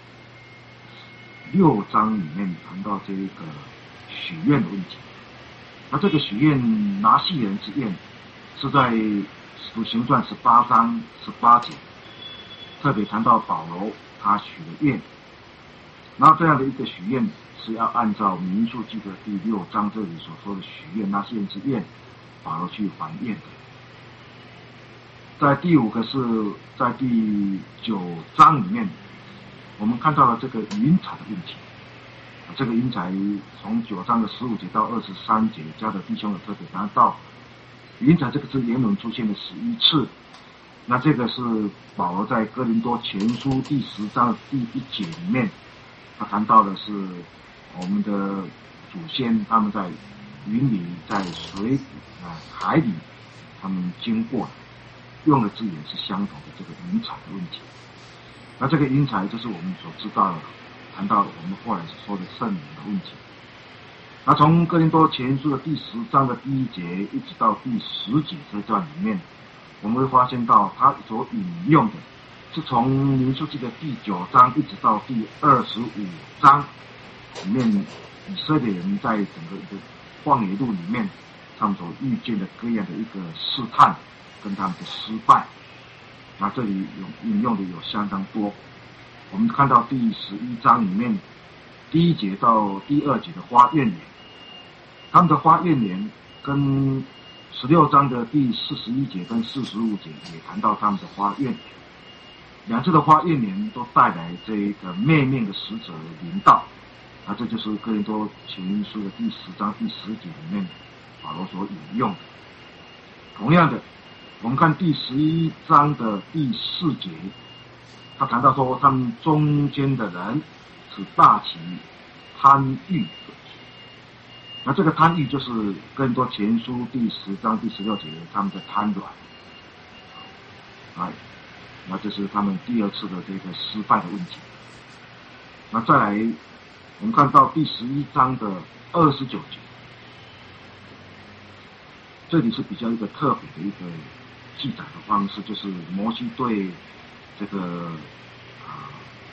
六章里面谈到这个许愿的问题。那这个许愿拿细人之愿是在使徒行传十八章十八节特别谈到保罗他许了愿，然后这样的一个许愿是要按照民数记的第六章这里所说的许愿拿细人之愿，保罗去还愿的。在第五个是在第九章里面，我们看到了这个云彩的问题。这个云彩从九章的十五节到二十三节，加的弟兄有特别谈到云彩这个字原文出现了十一次。那这个是保罗在哥林多前书第十章的第一节里面，他谈到的是我们的祖先他们在云里、在水里、啊海里，他们经过了。用的字眼是相同的，这个云彩的问题。那这个云彩就是我们所知道的，谈到我们后来所说的圣灵的问题。那从哥林多前书的第十章的第一节一直到第十节这段里面，我们会发现到他所引用的是从民数记的第九章一直到第二十五章里面，以色列人在整个一个旷野路里面，他们所遇见的各样的一个试探跟他们的失败，那这里有引用的有相当多。我们看到第十一章里面第一节到第二节的发怨言，他们的发怨言跟十六章的第四十一节跟四十五节也谈到他们的发怨言，两次的发怨言都带来这个灭命的使者临到，那这就是哥林多前书的第十章第十节里面保罗所引用的。同样的，我们看第十一章的第四节，他谈到说他们中间的人是大起贪欲，那这个贪欲就是哥林多前书第十章第十六节他们的贪婪，哎，那这是他们第二次的这个失败的问题。那再来我们看到第十一章的二十九节，这里是比较一个特别的一个记载的方式，就是摩西对这个啊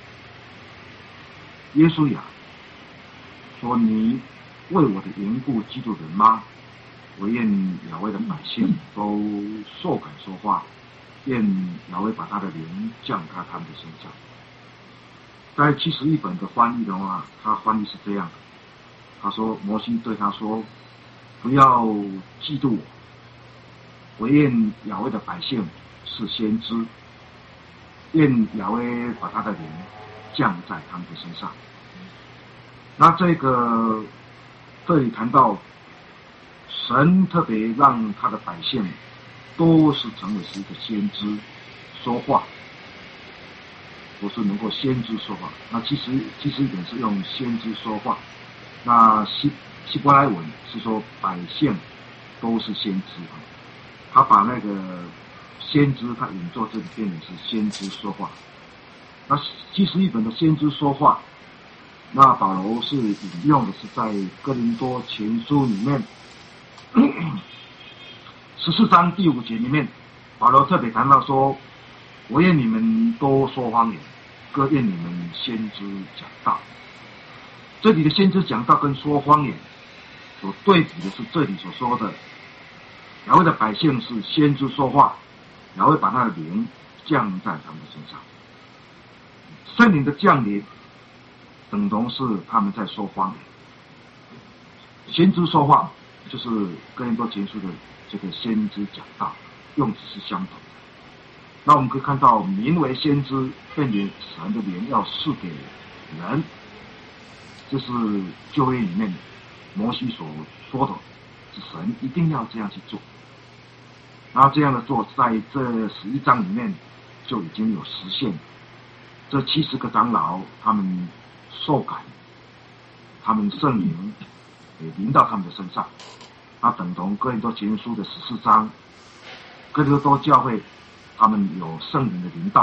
耶稣亚说：“你为我的缘故嫉妒人吗？我愿亚威的百姓都受感说话，愿亚威把他的灵降在他们的身上。”在七十一本的翻译的话，他翻译是这样的，他说摩西对他说：“不要嫉妒我，我愿亚威的百姓是先知，愿亚威把他的灵降在他们的身上。”那这个这里谈到神特别让他的百姓都是成为是一个先知说话，都是能够先知说话。那其实其实一点是用先知说话，那希希伯来文是说百姓都是先知，他把那个先知他引作这里变成是先知说话。那其实一本的先知说话，那保罗是引用的是在哥林多前书里面十四章第五节里面，保罗特别谈到说：“我愿你们都说方言，各愿你们先知讲道。”这里的先知讲道跟说方言所对比的是这里所说的亚威的百姓是先知说话，亚威把他的灵降在他们的身上。圣灵的降临等同是他们在说方言，先知说话就是哥林多前书的这个先知讲道，用词是相同的。那我们可以看到，名为先知，并且神的灵要赐给人，这是旧约里面摩西所说的，是神一定要这样去做。然后这样的做，在这十一章里面就已经有实现。这七十个长老，他们受感，他们圣灵也临到他们的身上，那等同哥林多前书的十四章，哥林多教会他们有圣灵的临到，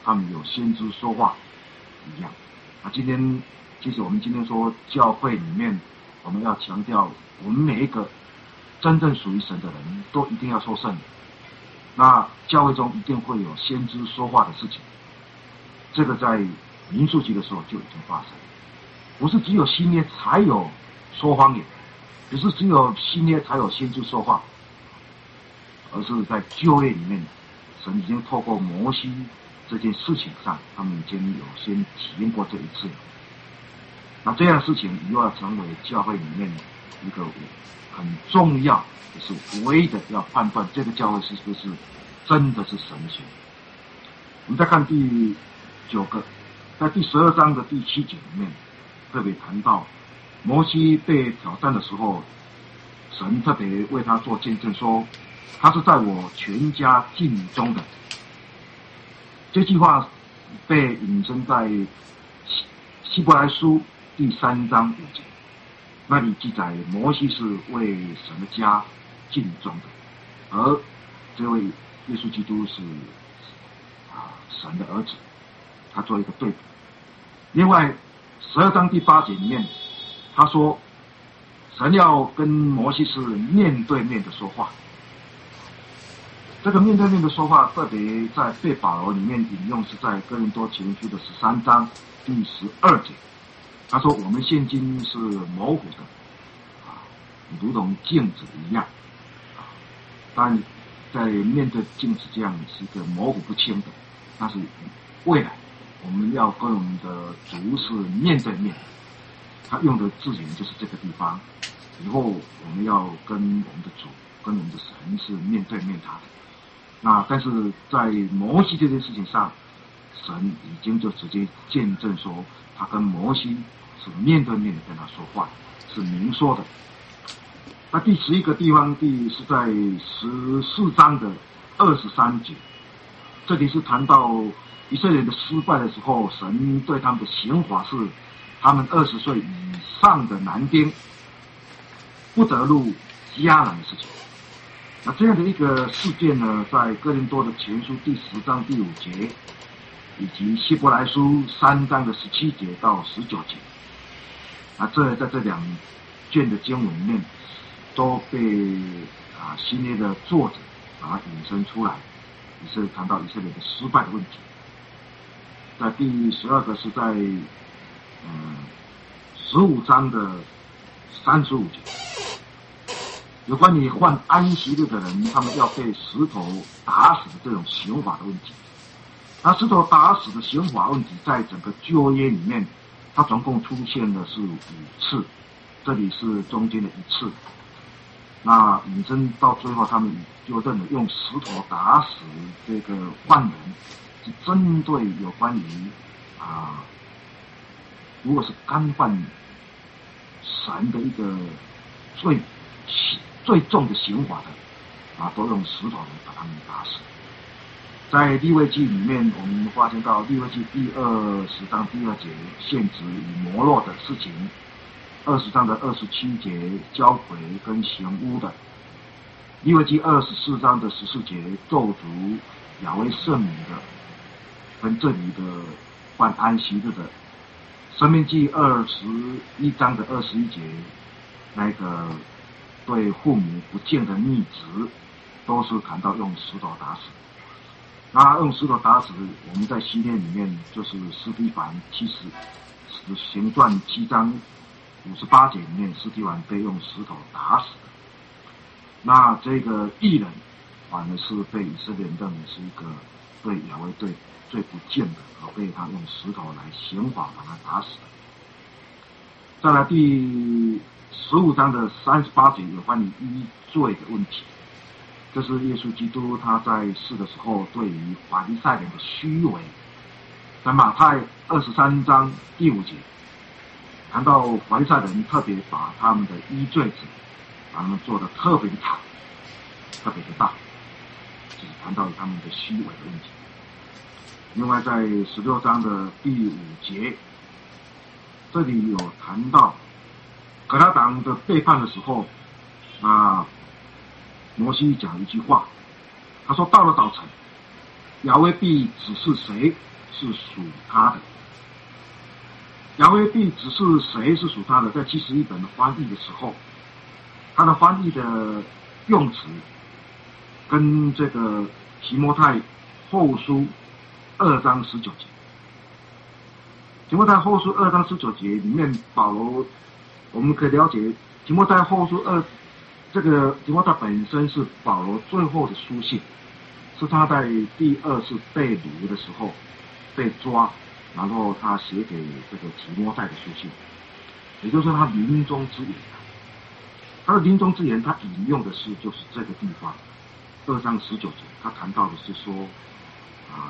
他们有先知说话一样。啊，今天其实我们今天说教会里面，我们要强调，我们每一个真正属于神的人都一定要受圣。那教会中一定会有先知说话的事情，这个在民数记的时候就已经发生，不是只有新约才有说方言，不是只有新约才有先知说话，而是在旧约里面，神已经透过摩西这件事情上，他们已经有先体验过这一次。那这样的事情以后要成为教会里面一个很重要，也是唯一的要判断这个教会是不是真的是神学。我们再看第九个，在第十二章的第七节里面，特别谈到摩西被挑战的时候，神特别为他做见证说，他是在我全家尽忠的。这句话被引申在希伯来书第三章五节，那里记载摩西是为神的家尽忠的，而这位耶稣基督是啊神的儿子，他做一个对比。另外十二章第八节里面，他说神要跟摩西是面对面的说话。这个面对面的说话，特别在被保罗里面引用，是在哥林多前书的十三章第十二节。他说我们现今是模糊的啊，如同镜子一样啊，但在面对镜子这样是一个模糊不清的，但是未来我们要跟我们的主是面对面，他用的字眼就是这个地方，以后我们要跟我们的主跟我们的神是面对面他的。那但是在摩西这件事情上，神已经就直接见证说，他跟摩西是面对面的跟他说话，是明说的。那第十一个地方，第是在十四章的二十三节，这里是谈到以色列的失败的时候，神对他们的刑罚是，他们二十岁以上的男丁不得入迦南的事情。那这样的一个事件呢，在哥林多的前书第十章第五节，以及希伯来书三章的十七节到十九节，那这在这两卷的经文里面，都被啊新约的作者把它引申出来，也是谈到以色列的失败的问题。在第十二个是在嗯十五章的三十五节。有关于患安息日的人，他们要被石头打死的这种刑罚的问题。那石头打死的刑罚问题，在整个旧约里面，它总共出现的是五次，这里是中间的一次。那引申到最后，他们就认为用石头打死这个犯人，是针对有关于啊，如果是干犯神的一个最最重的刑罚的啊，都用石头来把他们打死。在利未记里面，我们发现到利未记第二十章第二节限制与摩洛的事情，二十章的二十七节交鬼跟行污的，利未记二十四章的十四节咒诅亚威圣名的，跟这里的犯安息日的，申命记二十一章的二十一节那个对父母不敬的逆子，都是谈到用石头打死。那用石头打死，我们在西面里面就是司提反七十行传七章五十八节里面，司提反被用石头打死的。那这个义人反而是被以色列人认为是一个对亚威对最不敬的，而被他用石头来刑罚把他打死的。再来第十五章的三十八节有关于依罪的问题，这是耶稣基督他在世的时候对于法利赛人的虚伪。在马太二十三章第五节谈到法利赛人特别把他们的依罪者把他们做得特别的长，特别的大，就是谈到他们的虚伪的问题。另外在十六章的第五节，这里有谈到可拉党的背叛的时候，啊，摩西讲一句话，他说到了早晨，亚威必指示谁是属他的。雅威必指示谁是属他的，在七十一本的翻译的时候，他的翻译的用词跟这个提摩太后书二章十九节，提摩太后书二章十九节里面，保罗我们可以了解，提摩太后书二这个提摩太本身是保罗最后的书信，是他在第二次被掳的时候被抓，然后他写给这个提摩太的书信，也就是说他临终之言。他的临终之言，他引用的是就是这个地方二章十九节，他谈到的是说啊，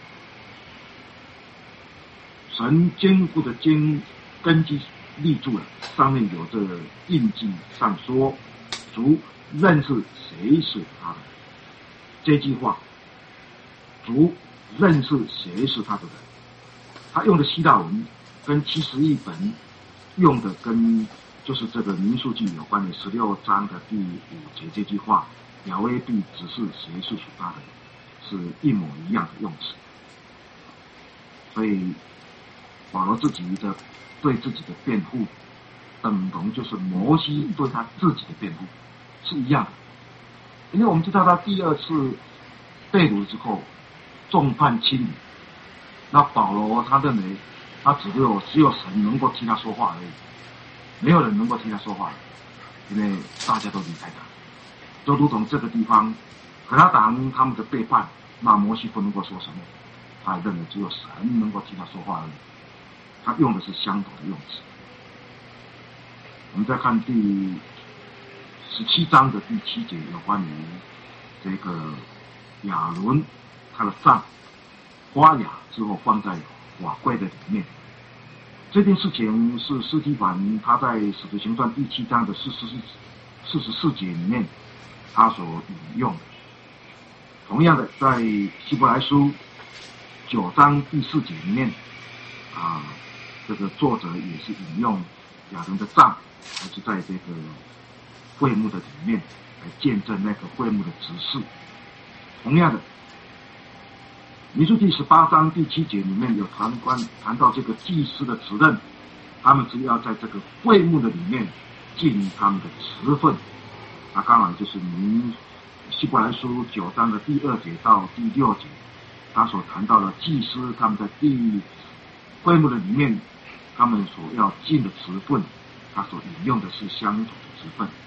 神坚固的坚根基立住了，上面有这印记上说，主认识谁是他的。这句话，主认识谁是他的人，他用的希腊文跟七十一本用的跟就是这个民数记有关的十六章的第五节这句话，雅威必指示谁是属他的，是一模一样的用词。所以保罗自己的对自己的辩护，等同就是摩西对他自己的辩护，是一样的。因为我们知道他第二次被掳之后众叛亲离，那保罗他认为他只有只有神能够替他说话而已，没有人能够替他说话，因为大家都离开他。就如同这个地方可拉党他们的背叛，那摩西不能够说什么，他认为只有神能够替他说话而已，他用的是相同的用词。我们再看第十七章的第七节，有关于这个亚伦他的杖发芽之后放在瓦柜的里面。这件事情是司提反他在《使徒行传》第七章的四十四十节里面他所引用的。同样的，在希伯来书九章第四节里面啊，这个作者也是引用亚伦的杖，还是在这个会幕的里面来见证那个会幕的执事。同样的，民数记十八章第七节里面有谈关谈到这个祭司的责任，他们只要在这个会幕的里面尽他们的职分。那刚好就是民希伯来书九章的第二节到第六节，他所谈到的祭司他们在第会幕的里面他们所要尽的职分，他所引用的是相同的职分。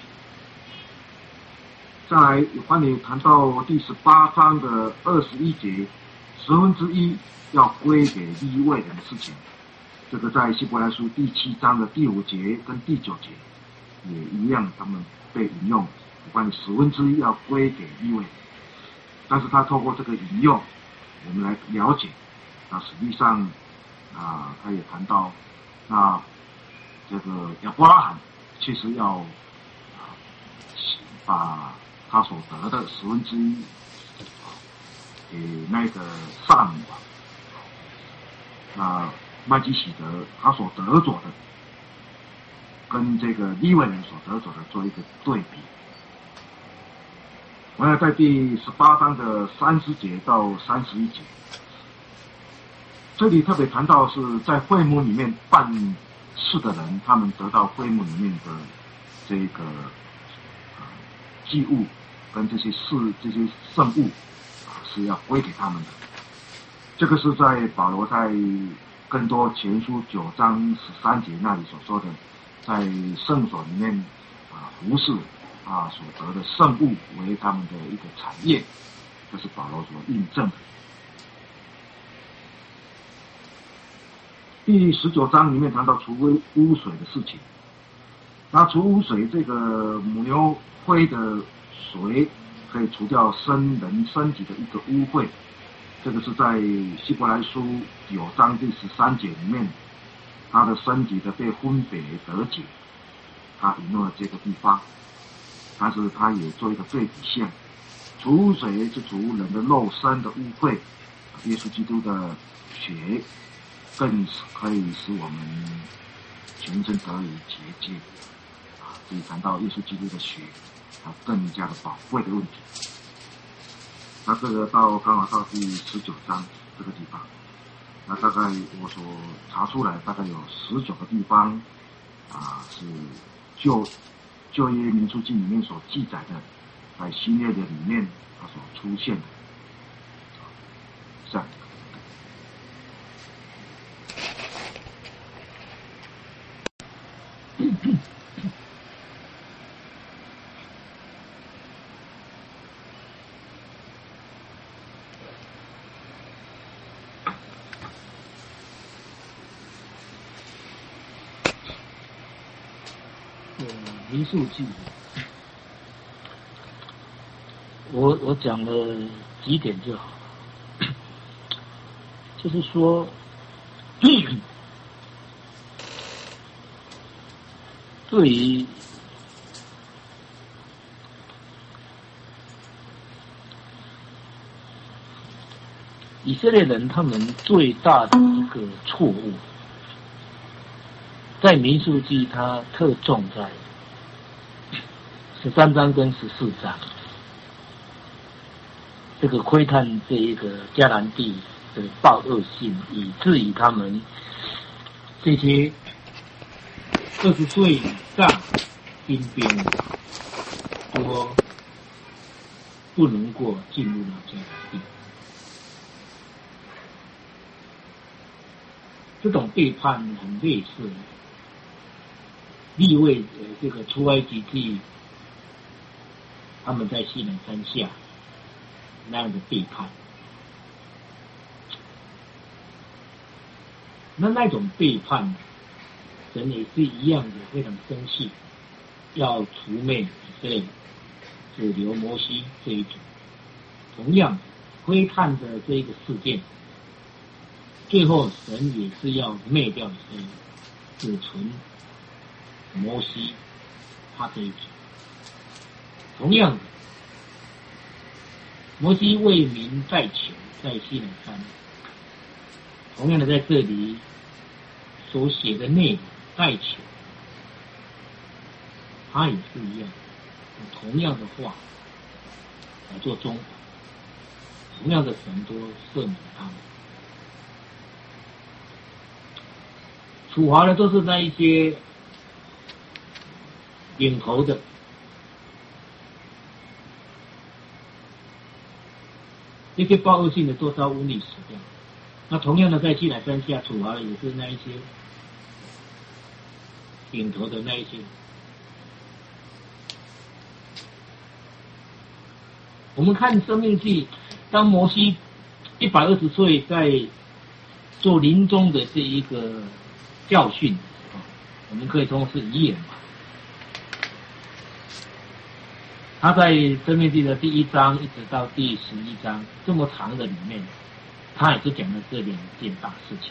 再来有关于谈到第十八章的二十一节，十分之一要归给利未人的事情，这个在希伯来书第七章的第五节跟第九节也一样，他们被引用有关于十分之一要归给利未人。但是他透过这个引用，我们来了解，那实际上啊，他也谈到，那这个亚伯拉罕其实要啊把他所得的十分之一给那个撒母啊，那麦基洗德他所得着的，跟这个利未人所得着的做一个对比。我要在第十八章的三十节到三十一节，这里特别谈到是在会幕里面办事的人，他们得到会幕里面的这个呃祭物跟这些事这些圣物啊，是要归给他们的。这个是在保罗在更多前书九章十三节那里所说的，在圣所里面啊服侍啊所得的圣物为他们的一个产业，这是保罗所印证的。第十九章里面谈到除污水的事情，那除污水这个母牛灰的水可以除掉生人身体的一个污秽，这个是在希伯来书九章第十三节里面，他的身体的被分别得解，他引用了这个地方，但是他也做一个对比线，除污水是除人的肉身的污秽，耶稣基督的血更可以使我们全身得以洁净啊！这里谈到耶稣基督的血，它更加的宝贵的问题。那这个到刚好到第十九章这个地方， 那大概我所查出来，大概有十九个地方啊是旧旧约民数记里面所记载的，在新约的里面它所出现的。这样。 民数记，我我讲了几点就好，就是说，对于以色列人他们最大的一个错误，在民数记它特重在十三章跟十四章，这个窥探这一个迦南地的暴恶性，以至于他们这些二十岁以上兵兵都不能够进入到迦南地。这种背叛很类似利未呃这个出埃及记，他们在西南山下那样的背叛，那那种背叛，神也是一样的非常生气，要除灭以色列，只留摩西这一族。同样，窥探的这一个事件，最后神也是要灭掉以色列，只存摩西他这一族。同样的，摩西为民代求，在西南山。同样的，在这里所写的内容代求，他也是一样，用同样的话来做中，同样的神都赦免他们。处罚的都是那一些领头的，这些暴恶性的都遭瘟疫死掉。那同样的，在西乃山下处罚的也是那一些领头的那一些。我们看《生命记》，当摩西一百二十岁在做临终的这一个教训的时候，我们可以说是遗言吧。他在《生命记》的第一章一直到第十一章这么长的里面，他也是讲了这两件大事情。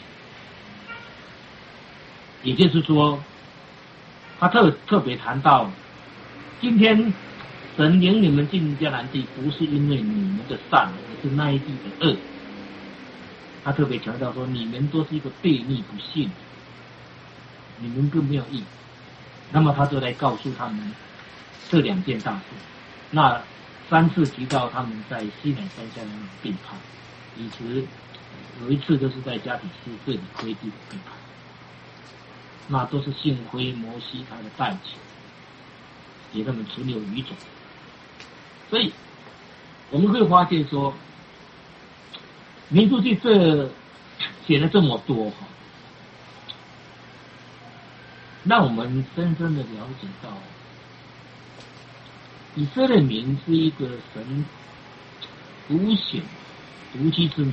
也就是说，他特特别谈到，今天神领你们进迦南地，不是因为你们的善，而是那一地的恶。他特别强调说，你们都是一个悖逆不信，你们更没有义。那么他就来告诉他们这两件大事。那三次提到他们在西乃山下的那种背叛，以及有一次就是在加底斯这里亏地的背叛，那都是幸亏摩西他的代求，给他们存留余种。所以我们会发现说，民数记这写了这么多哈，让我们深深的了解到，以色列民是一个神独显独居之民，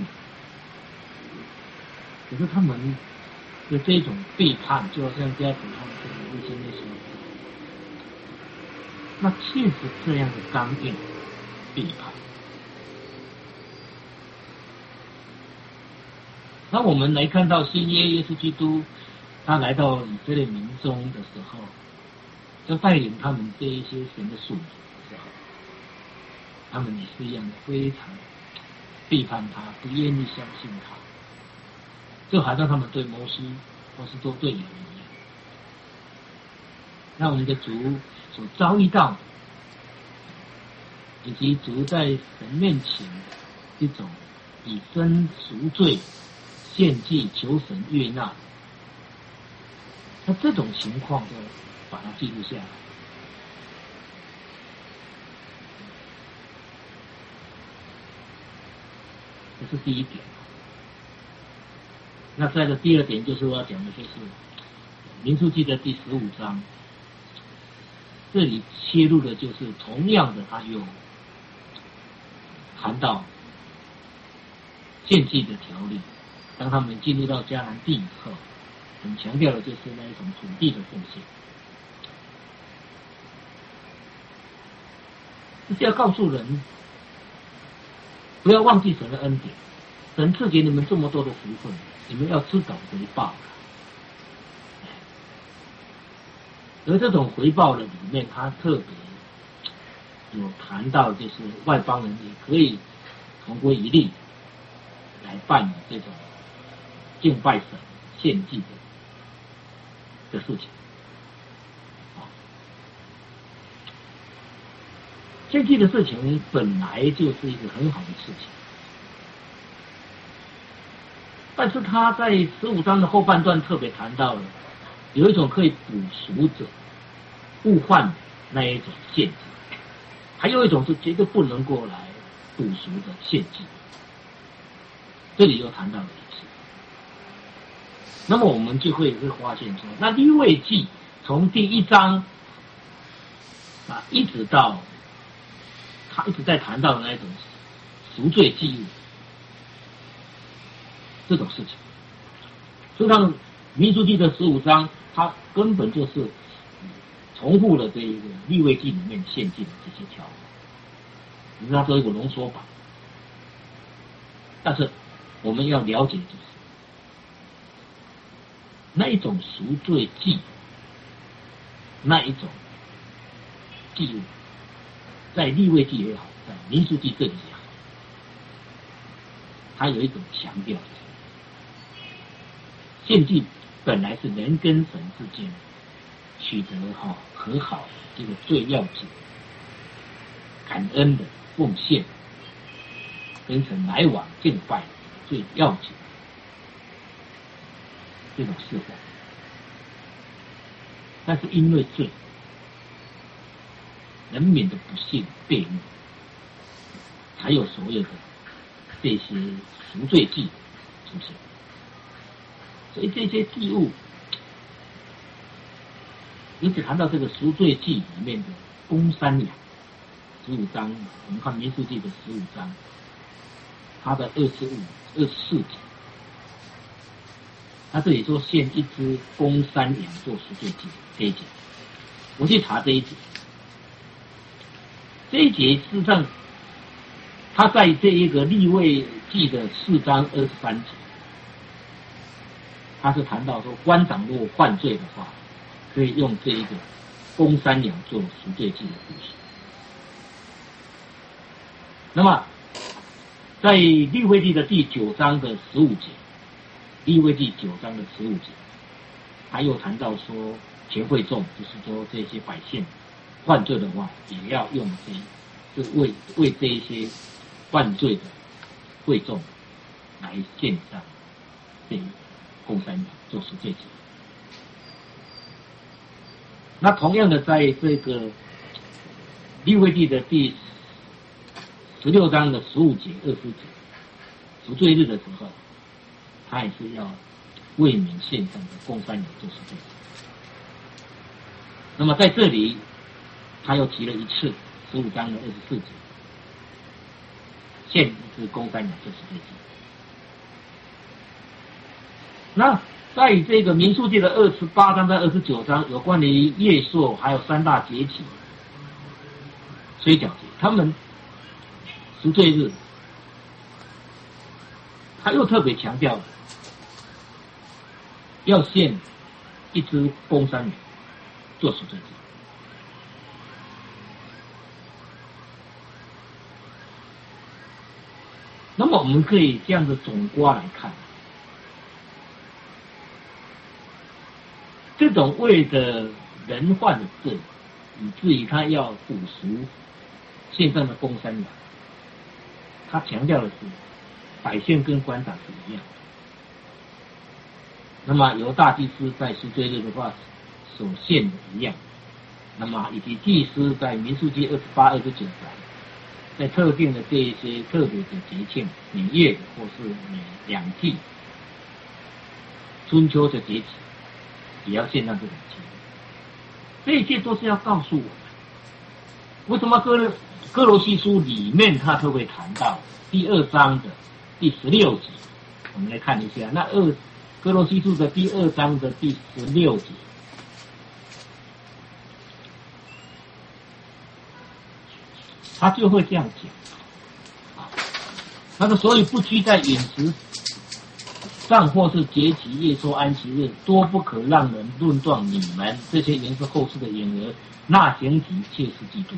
可是他们的这种背叛，就好像家主他们这个卫生的时候，那确实这样的刚硬背叛。那我们来看到新约耶稣基督，他来到以色列民中的时候，就带领他们这一些神的属灵的时候，他们也是一样的非常背叛他，不愿意相信他，就好像他们对摩西或是都对人一样。那我们的主所遭遇到，以及主在神面前这种以身赎罪、 献祭求神悦纳，那这种情况就把它记录下来。这是第一点。那再的第二点就是我要讲的，就是民数记的第十五章，这里切入的就是同样的，他有谈到献祭的条例。当他们进入到迦南地以后，很强调的就是那一种土地的奉献，这是要告诉人，不要忘记神的恩典，神赐给你们这么多的福分，你们要知道回报。而这种回报的里面，他特别有谈到，就是外邦人也可以同归于例来办理这种敬拜神、献祭的的事情。献祭的事情本来就是一个很好的事情，但是他在十五章的后半段特别谈到了，有一种可以补赎者、互换那一种献祭，还有一种是绝对不能够来补赎的献祭。这里又谈到了一次，那么我们就会会发现说，那利未记从第一章啊一直到他一直在谈到的那一种赎罪祭物这种事情，就像民数记的十五章，它根本就是重复了这一个利未记里面献祭的这些条文，你知道它做一个浓缩版。但是我们要了解的就是那一种赎罪祭，那一种祭物，在利未记也好，在民数记这里也好，它有一种强调，献祭本来是人跟神之间取得哈和好的这个最要紧、感恩的奉献，跟神来往敬拜的最要紧这种事奉。但是因为罪，人民的不幸悖逆，才有所有的这些赎罪祭出现。所以这些祭物，尤其谈到这个赎罪祭里面的公山羊，十五章，我们看民数记的十五章，它的二十五、二十四节，他这里说献一只公山羊做赎罪祭，这一节，我去查这一节，这一节事实上，他在这一个利未记的四章二十三节，他是谈到说，官长如果犯罪的话，可以用这一个公山羊做赎罪祭的故事。那么，在利未记的第九章的十五节，利未记九章的十五节，他又谈到说，全会众，就是说这些百姓犯罪的话，也要用这，就为为这一些犯罪的会众来献上这公山羊做赎罪祭。那同样的，在这个利未记的第十六章的十五节、二十节，赎罪日的时候，他也是要为民献上的公山羊做赎罪祭。那么在这里，他又提了一次十五章的二十四节，献一只公山羊做赎罪祭。那在这个民数记的二十八章到二十九章，有关于月朔还有三大节期、水饺节，他们赎罪日，他又特别强调要献一只公山羊做赎罪祭。那么我们可以这样的总括来看，这种为的人犯的罪，以至于他要补赎献上的公山羊，他强调的是百姓跟官长是一样的， 那么由大祭司在赎罪日的话所献的一样，那么以及祭司在民数记二十八、二十九章，在特定的这一些特别的节庆，每月或是每两季，春秋的节气，也要献上这种祭。这一切都是要告诉我们，为什么哥哥罗西书里面他特别谈到第二章的第十六节，我们来看一下，那二哥罗西书的第二章的第十六节。他就会这样讲，他说：“所以不拘在饮食上，或是节期、夜说、安息日，多不可让人论断你们这些原是后世的婴儿，那形体切是基督。”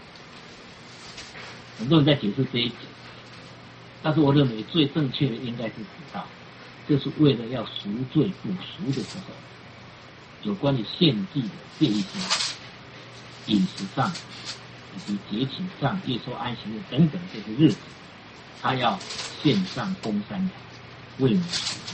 很多人在解释这一节，但是我认为最正确的应该是知道，这是为了要赎罪补赎的时候，有关于献祭的这一些饮食上。以及节期上、夜说、安息日等等这些日子，他要献上公山羊，为民赎罪。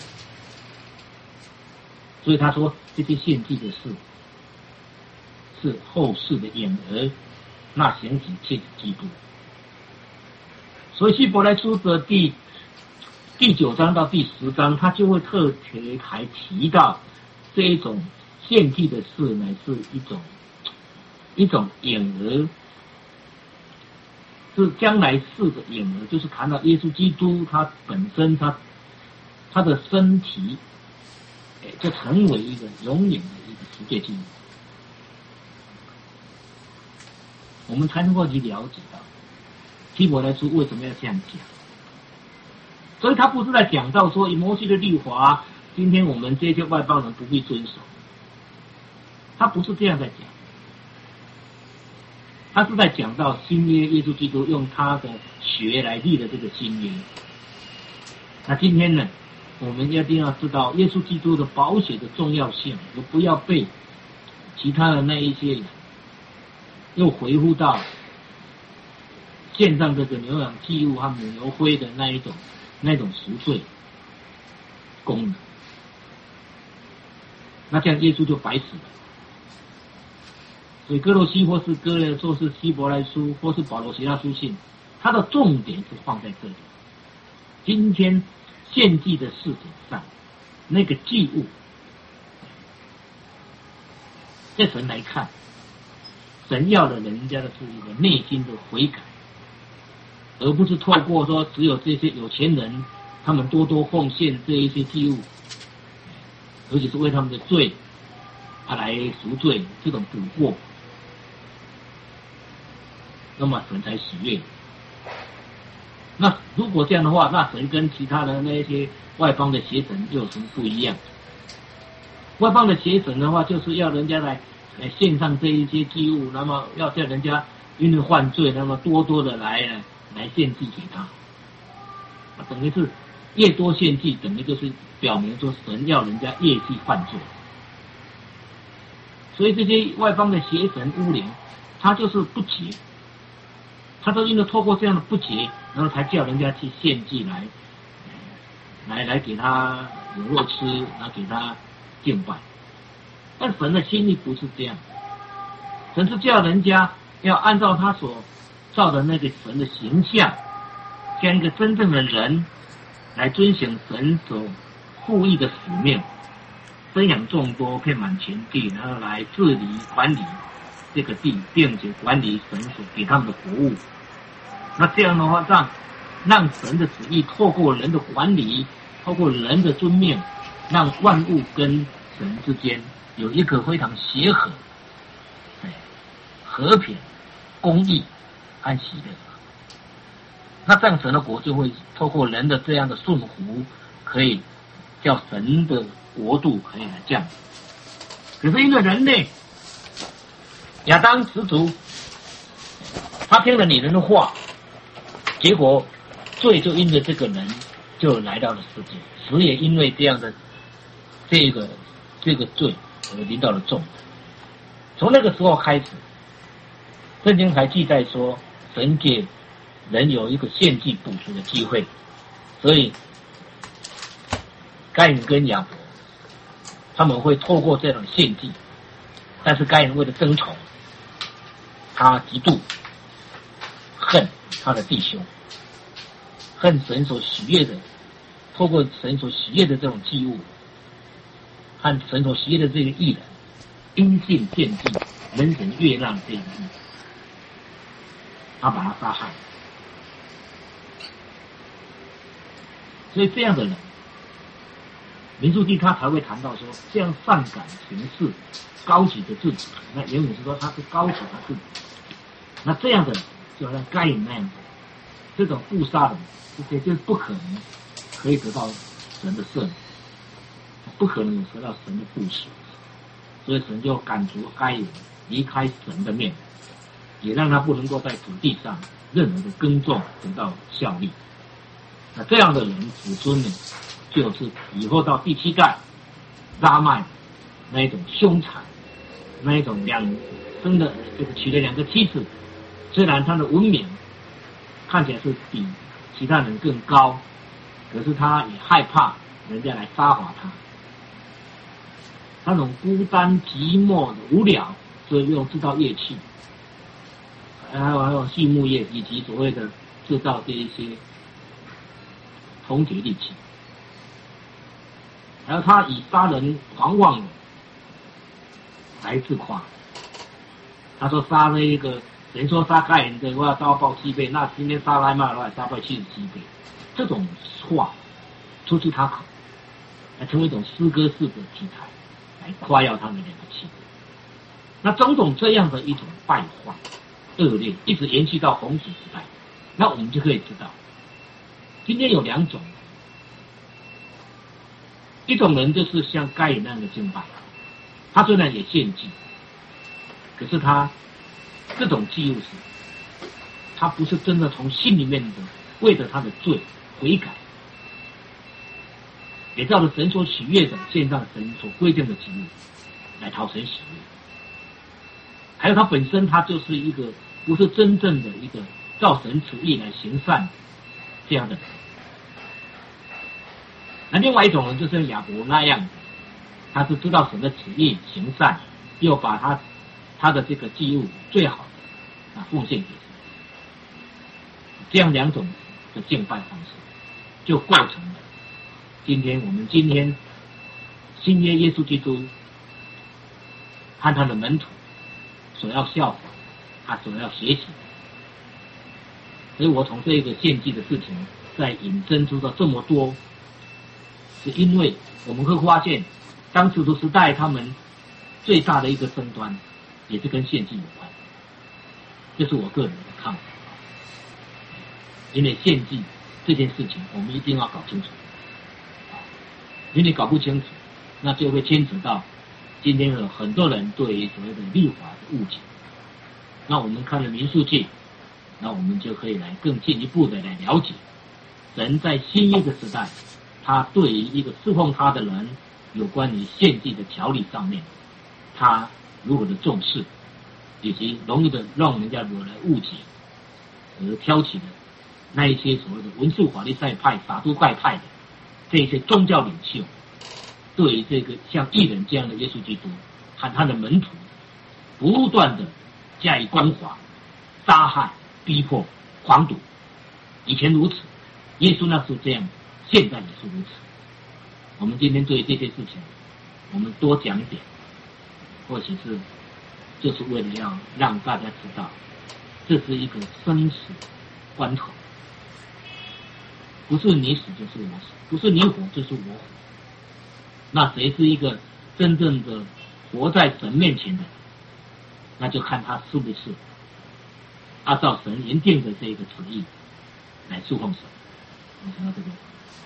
所以他说，这些献祭的事是后世的婴儿，那形体切是基督。所以希伯来书的第第九章到第十章，他就会特别还提到这一种献祭的事乃是一种一种婴儿。是将来世的婴儿，就是谈到耶稣基督他本身他他的身体，哎，就成为一个永远的一个赎罪祭。我们才能够去了解到希伯来书为什么要这样讲。所以他不是在讲到说以摩西的律法，今天我们这些外邦人不必遵守，他不是这样在讲。他是在讲到新约，耶稣基督用他的血来立的这个新约。那今天呢，我们一定要知道耶稣基督的宝血的重要性，而不要被其他的那一些人又回复到献上这个牛羊祭物和母牛灰的那一种那种赎罪功能。那这样耶稣就白死了。所以哥罗西或是哥勒或是希伯来书或是保罗其他书信，它的重点是放在这里。今天献祭的事情上，那个祭物，在神来看，神要的人家的是一个内心的悔改，而不是透过说只有这些有钱人他们多多奉献这一些祭物，而且是为他们的罪他来赎罪，这种补过，那么神才喜悦。那如果这样的话，那神跟其他的那些外邦的邪神又有什么不一样？外邦的邪神的话，就是要人家来来献上这一些祭物，那么要叫人家因为犯罪，那么多多的来来献祭给他，等于是越多献祭，等于就是表明说神要人家越去犯罪。所以这些外邦的邪神巫灵，他就是不洁，他都因为透过这样的不洁，然后才叫人家去献祭来，来来给他有肉吃，然后给他敬拜。但神的心意不是这样，神是叫人家要按照他所造的那个神的形象，像一个真正的人来遵行神所赋予的使命，生养众多，遍满全地，然后来治理管理这个地，并且管理神所给他们的服务。那这样的话，让让神的旨意透过人的管理，透过人的尊命，让万物跟神之间有一个非常协和、和平、公义、安息的。那这样神的国就会透过人的这样的顺服，可以叫神的国度可以来降。可是因为人类亚当始祖，他听了女人的话，结果罪就因为这个人就来到了世界，死也因为这样的这个这个罪而临到了众人。从那个时候开始，圣经还记载说，神给人有一个献祭补赎的机会，所以该隐跟亚伯他们会透过这种献祭，但是该人为了争宠，他极度恨他的弟兄，恨神所喜悦的，透过神所喜悦的这种祭物，和神所喜悦的这个义人，因信献祭，人神悦纳这一义，他把他杀害。所以这样的人，民数记他才会谈到说，这样善感行事，高举着自己。那原文是说他是高举他自己。那这样的人，就好像该隐那样子，这种误杀的人，这些就是不可能可以得到神的赦免，不可能有得到神的布施。所以神就赶逐该隐离开神的面，也让他不能够在土地上任何的耕种得到效力。那这样的人子孙呢，就是以后到第七代拉麦那一种凶残，那一种两生的这个娶了两个妻子，虽然他的文明看起来是比其他人更高，可是他也害怕人家来杀伐他，那种孤单寂寞的无聊，所以用制造乐器，还有还有畜牧业以及所谓的制造这一些铜铁利器，然后他以杀人狂妄的来自夸。他说杀那一个人说杀该人的话要报七倍，那今天杀来骂的话杀报七十七倍，这种话出自他口，来成为一种诗歌式的题材，来夸耀他们两个妻子。那种种这样的一种败坏恶劣，一直延续到洪水时代。那我们就可以知道，今天有两种，一种人就是像该隐那样的敬拜，他虽然也献祭，可是他这种祭物是，他不是真的从心里面的为着他的罪悔改，也照着神所喜悦的献上神所规定的祭物来讨神喜悦。还有他本身他就是一个不是真正的一个照神旨意来行善这样的人。那另外一种人就像亚伯那样，他是知道神的旨意行善，又把他他的这个祭物最好的啊奉献给神。这样两种的敬拜方式，就构成了今天我们今天新约耶稣基督和他的门徒所要效法，他所要学习的。所以我从这个献祭的事情再引申出了这么多，是因为我们会发现当使徒时代他们最大的一个争端也是跟献祭有关，这是我个人的看法。因为献祭这件事情我们一定要搞清楚，因为搞不清楚，那就会牵扯到今天有很多人对于所谓的律法的误解。那我们看了民数记，那我们就可以来更进一步的来了解神在新约的时代，他对于一个侍奉他的人有关于献祭的条例上面，他如何的重视，以及容易的让人家如何来误解而挑起的那一些所谓的文士法利赛派、撒都该派的这一些宗教领袖，对于这个像义人这样的耶稣基督和他的门徒，不断的加以关怀、杀害、逼迫、狂赌。以前如此，耶稣那时候这样，现在也是如此。我们今天对于这些事情，我们多讲一点，或许是就是为了要让大家知道，这是一个生死关头，不是你死就是我死，不是你活就是我活。那谁是一个真正的活在神面前的，那就看他是不是按照神原定的这个旨意来侍奉神。我想到这个。